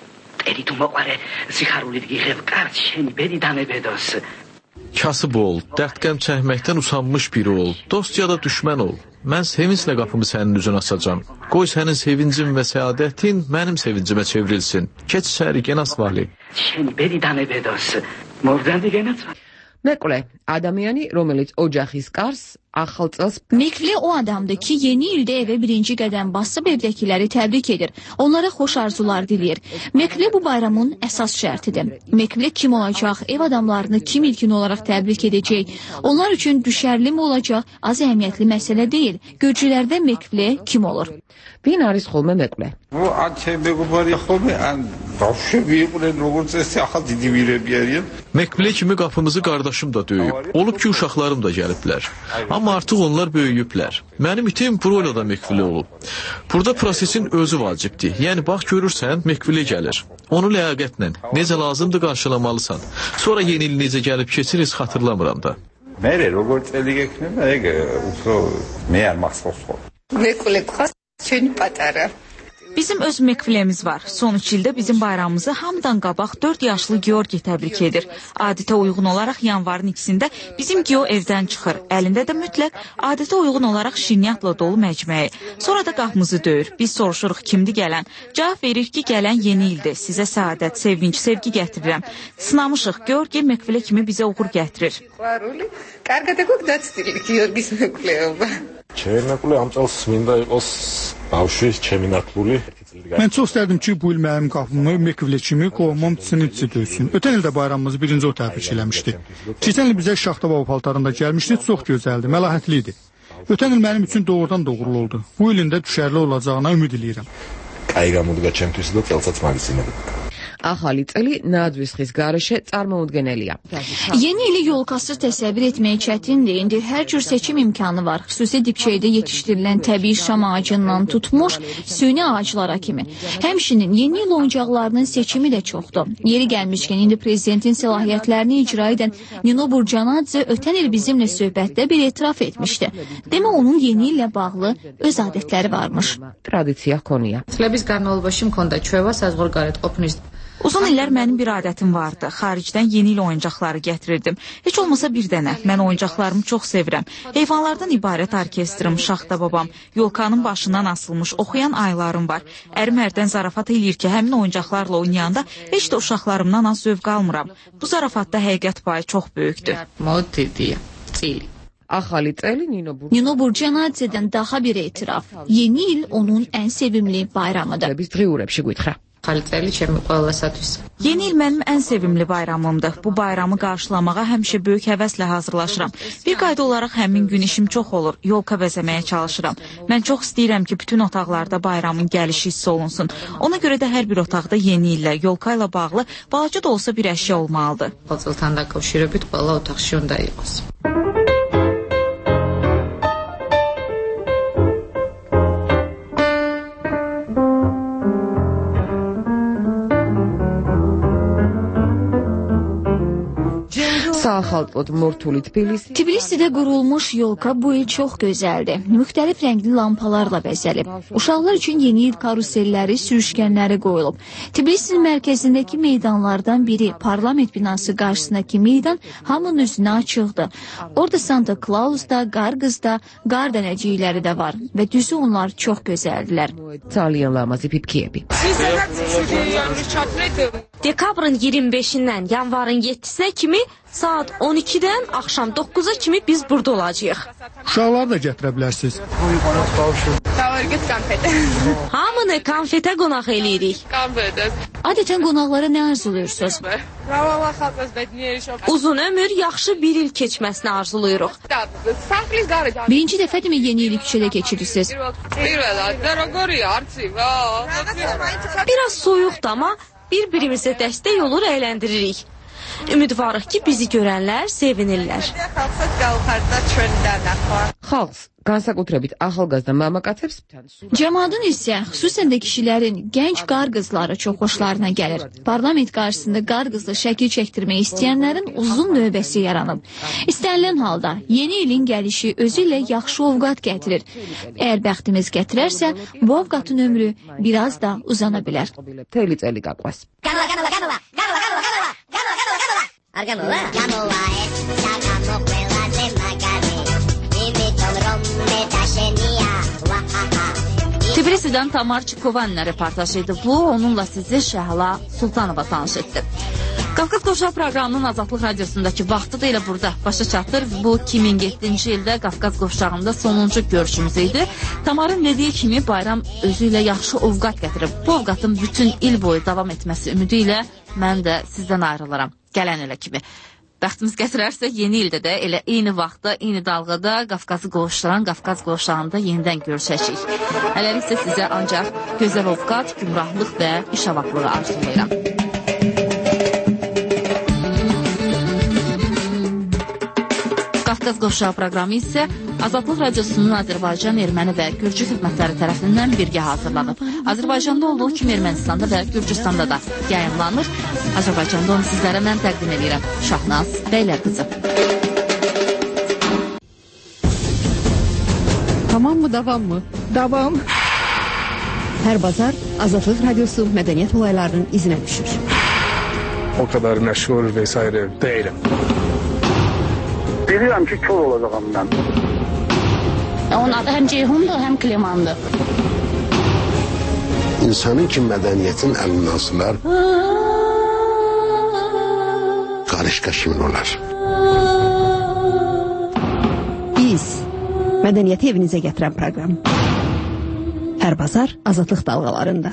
ერი თუ მოყარე, სიხარულით გიღებ კართ შენი ბედი დამებედოს. Kasıb ol, dərdqəm çəkməkdən usanmış biri ol, dost ya da düşmən ol. Mən sevinclə qapımı sənin üzünə açacam. Qoy sənin sevincin və səadətin mənim sevincimə çevrilsin. Keç içəri, genaz vali. შენი ბედი დამებედოს. მოვდანდი genaz vali. მეკლე, ადამიანი, რომელიც ოჯახის კარს ახალ წელს Mekli o adamdır ki, yeni ildə evə birinci qədəm basıb evdəkiləri təbrik edir. Onlara xoş arzular diləyir. Mekli bu bayramın əsas şərtidir. Mekli kim olacaq, ev adamlarını kim ilkin olaraq təbrik edəcək? Onlar üçün düşərli mi olacaq, az əhəmiyyətli məsələ deyil. Gürcülərdə Mekli kim olur? ვინ არის ხოლმე მეკლე? ნუ ათე მეგობარია ხოლმე ან ბავშვები იყვნენ როგორც ესე ახალ დიდი ვირები არიან. Mekbile kimi qapımızı qardaşım da döyüb. Olub ki, uşaqlarım da gəliblər. Amma artıq onlar böyüyüblər. Mənim itim Broyla da Mekbile olub. Burada prosesin özü vacibdir. Yəni, bax görürsən, Mekbile gəlir. Onu ləyaqətlə, necə lazımdır qarşılamalısan. Sonra yeni il necə gəlib keçiriz, xatırlamıram da. მერე როგორ წელი გექნება, ეგ უფრო მე არ მახსოვს ხოლმე. მეკლე ყავს ჩვენი პატარა. Bizim öz mekvilemiz var. Son üç ildə bizim bayramımızı hamıdan qabaq dörd yaşlı Georgi təbrik edir. Adətə uyğun olaraq yanvarın ikisində bizim Geo evdən çıxır. Əlində də mütləq adətə uyğun olaraq şirniyyatla dolu məcməyi. Sonra da qapımızı döyür. Biz soruşuruq kimdir gələn. Cavab verir ki, gələn yeni ildir. Sizə səadət, sevinç, sevgi gətirirəm. Sınamışıq. Georgi mekvilə kimi bizə uğur gətirir. კარგად გაგდაცდილი გიორგის მეკვლეობა. ჩემი მეკლე ამ წელს მინდა იყოს ბავშვის ჩემი ნათლული. Mən çox istərdim ki, bu il mənim qapımı Mekvile kimi qovmam sinitsi döysün. Ötən ildə bayramımızı birinci o təbrik eləmişdi. Keçən il bizə şaxta baba paltarında gəlmişdi, çox gözəldi, məlahətli idi. Ötən il mənim üçün doğrudan doğrulu oldu. Bu ilin də düşərli olacağına ümid eləyirəm. კაი გამოდგა ჩემთვის და წელსაც მაგისინებ. ახალი წელი ნაძვისხის გარეშე წარმოუდგენელია. Yeni ili yolkasız təsəvvür etmək çətindir. İndi hər cür seçim imkanı var. Xüsusi dibçəkdə yetişdirilən təbii şam ağacından tutmuş süni ağaclara kimi. Həmçinin yeni il oyuncaqlarının seçimi də çoxdur. Yeri gəlmişkən indi prezidentin səlahiyyətlərini icra edən Nino Burcanadze ötən il bizimlə söhbətdə bir etiraf etmişdi. Demə onun yeni illə bağlı öz adətləri varmış. Tradisiya konuya. წლების განმავლობაში მქონდა ჩვევა საზღვარგარეთ ყოფნის Uzun illər mənim bir adətim vardı. Xaricdən yeni il oyuncaqları gətirirdim. Heç olmasa bir dənə. Mən oyuncaqlarımı çox sevirəm. Heyvanlardan ibarət orkestrim, şaxta babam, yolkanın başından asılmış oxuyan aylarım var. Ərim hərdən zarafat eləyir ki, həmin oyuncaqlarla oynayanda heç də uşaqlarımdan az zövq almıram. Bu zarafatda həqiqət payı çox böyükdür. მოდიდია წილი ახალი წელი ნინო Nino Burcanadze'dən daha bir etiraf. Yeni il onun ən sevimli bayramıdır. დღიურებში გითხრა. Xalitəli kimi qoyulasatüs. Yeni il mənim ən sevimli bayramımdır. Bu bayramı qarşılamağa həmişə böyük həvəslə hazırlaşıram. Bir qayda olaraq həmin gün işim çox olur. Yolka bəzəməyə çalışıram. Mən çox istəyirəm ki, bütün otaqlarda bayramın gəlişi hiss olunsun. Ona görə də hər bir otaqda yeni illə, yolka ilə bağlı balaca da olsa bir əşya olmalıdır. Pozultanda qovşurubit, bala otaq şundayıq. Sağxaltod Mortuli Tbilisi. Tbilisidə qurulmuş yolka bu il çox gözəldir. Müxtəlif rəngli lampalarla bəzəlib. Uşaqlar üçün yeni il karuselləri, sürüşkənləri qoyulub. Tbilisinin mərkəzindəki meydanlardan biri, parlament binası qarşısındakı meydan hamının üzünə açıqdır. Orada Santa Claus da, qar qız da, qar dənəcikləri də var və düzü onlar çox gözəldilər. Dekabrın iyirmi beşindən yanvarın yeddisinə kimi saat on ikidən axşam doqquza kimi biz burada olacağıq. Uşaqları da gətirə bilərsiniz. Hamını konfetə qonaq eləyirik. Adətən qonaqlara nə arzuluyursunuz? Uzun ömür, yaxşı bir il keçməsini arzuluyuruq. Birinci dəfədirmi yeni ili küçədə keçirirsiniz? Biraz soyuqdur, amma bir-birimizə dəstək olur, əyləndiririk. Ümidvarıq ki, bizi görənlər sevinirlər. Xalq qansaqotrabit axalqazda mamaqatəbs. Cəmadın isə, xüsusən də kişilərin gənc qar qızları çox xoşlarına gəlir. Parlament qarşısında qar qızlı şəkil çəkdirmək istəyənlərin uzun növbəsi yaranıb. İstənilən halda yeni ilin gəlişi özü ilə yaxşı ovqat gətirir. Əgər bəxtimiz gətirərsə, bu ovqatın ömrü biraz da uzana bilər. Teli cəli qaqvas. Ganola, ganola, ganola, ganola, ganola, ganola, ganola, ganola, Arganola. Ganola es, sagano, quella de magari. Tbilisidən Tamar Çikovanla reportajı idi bu. Onunla sizi Şəhla Sultanova tanış etdi. Qafqaz Qovşağı proqramının Azadlıq Radiosundakı vaxtı da elə burada başa çatır. Bu iki min yeddinci ildə Qafqaz Qovşağında sonuncu görüşümüz idi. Tamarın dediyi kimi bayram özü ilə yaxşı ovqat gətirib. Bu ovqatın bütün il boyu davam etməsi ümidi ilə mən də sizdən ayrılıram. Gələn elə kimi. Bəxtimiz gətirərsə yeni ildə də elə eyni vaxtda, eyni dalğada Qafqazı qovuşduran Qafqaz Qovşağında yenidən görüşəcəyik. Hələlik isə sizə ancaq gözəl ovqat, gümrahlıq və iş avaqlığı arzulayıram. Qafqaz Qovşağı proqramı isə Azadlıq Radiosunun Azərbaycan, Erməni və Gürcü xidmətləri tərəfindən birgə hazırlanıb. Azərbaycanda olduğu kimi Ermənistanda və Gürcüstanda da yayınlanır. Azərbaycanda onu sizlərə mən təqdim edirəm. Şahnaz Bəylər qızı. Tamam mı, davam mı? Davam. Hər bazar Azadlıq Radiosu mədəniyyət olaylarının izinə düşür. O kadar məşğul vesaire değilim. Bilirəm ki, kör olacağım mən. Onun adı həm Ceyhundur, həm Klimandır. İnsanın ki, mədəniyyətin əlindən sılar, qarışqa kimin olar? Biz, mədəniyyəti evinizə gətirən proqram. Hər bazar Azadlıq dalğalarında.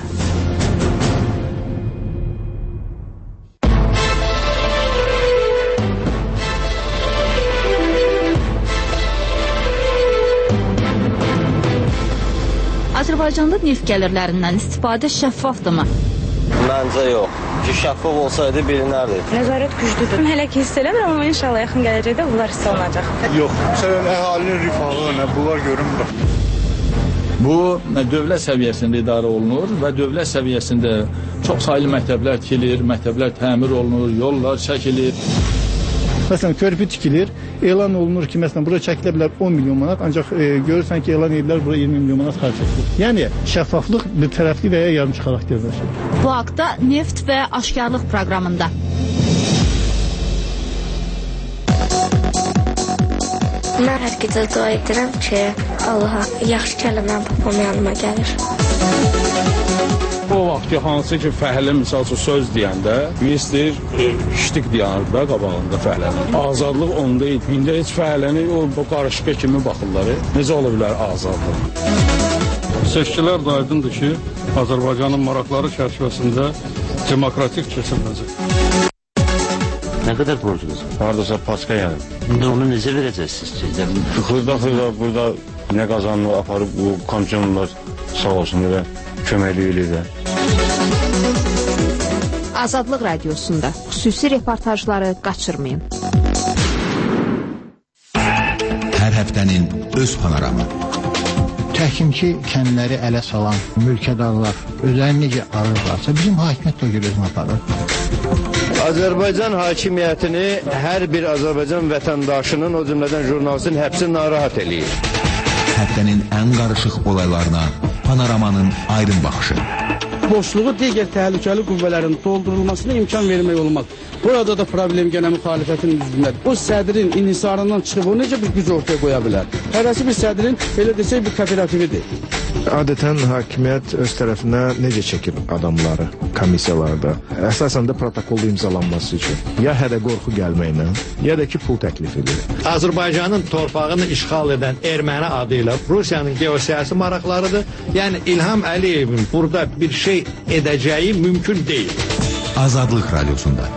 Azərbaycanda neft gəlirlərindən istifadə şəffafdırmı? Məncə yox. Ki, şəffaf olsaydı bilinərdi. Nəzarət güclüdür. Hələ ki hiss eləmirəm, amma inşallah yaxın gələcəkdə bunlar hiss olunacaq. Yox, məsələn, əhalinin rifahı, bunlar görünmür. Bu, dövlət səviyyəsində idarə olunur və dövlət səviyyəsində çox saylı məktəblər tikilir, məktəblər təmir olunur, yollar çəkilir. Məsələn, körpü tikilir, elan olunur ki, məsələn, bura çəkilə bilər on milyon manat, ancaq e, görürsən ki, elan edirlər, bura iyirmi milyon manat xərc edilir. Yəni, şəffaflıq bir tərəfli və ya yarımçı xarakterləşir. Bu haqda Neft və Aşkarlıq proqramında. Mən hər gecə dua edirəm ki, Allaha yaxşı kəlməm babam yanıma gəlir. O vaxt ki, hansı ki, fəhlə misal üçün söz deyəndə, istəyir, işlik deyənir də qabağında fəhlənin. Azadlıq onda idi. İndi heç fəhləni o qarışqa kimi baxırlar. Necə ola bilər azadlıq? Seçkilər də aydındır ki, Azərbaycanın maraqları çərçivəsində demokratik keçiriləcək. Nə qədər borcunuz var? Hardasa paska yəni. İndi onu necə verəcəksiniz? Xırda-xırda burada nə qazanını aparıb bu komisyonlar sağ olsun elə köməklik eləyirlər. Azadlıq Radiosunda xüsusi reportajları qaçırmayın. Hər həftənin öz panoramı. Təhkimki kəndləri ələ salan mülkədarlar özlərini necə arırlarsa, bizim hakimiyyət də görüyoruz aparır. Azərbaycan hakimiyyətini hər bir Azərbaycan vətəndaşının, o cümlədən jurnalistin həbsi narahat eləyir. Həftənin ən qarışıq olaylarına panoramanın aydın baxışı. Boşluğu digər təhlükəli qüvvələrin doldurulmasına imkan vermək olmaz. Burada da problem gene müxalifətin üzündədir. O sədrin inhisarından çıxıb o necə bir güc ortaya qoya bilər? Hərəsi bir sədrin, belə desək, bir kooperatividir. Adətən hakimiyyət öz tərəfinə necə çəkir adamları komissiyalarda? Əsasən də protokolda imzalanması üçün. Ya hədə qorxu gəlməklə, ya da ki pul təklif edir. Azərbaycanın torpağını işğal edən erməni adı ilə Rusiyanın geosiyasi maraqlarıdır. Yəni İlham Əliyevin burada bir şey edəcəyi mümkün deyil. Azadlıq Radiosunda.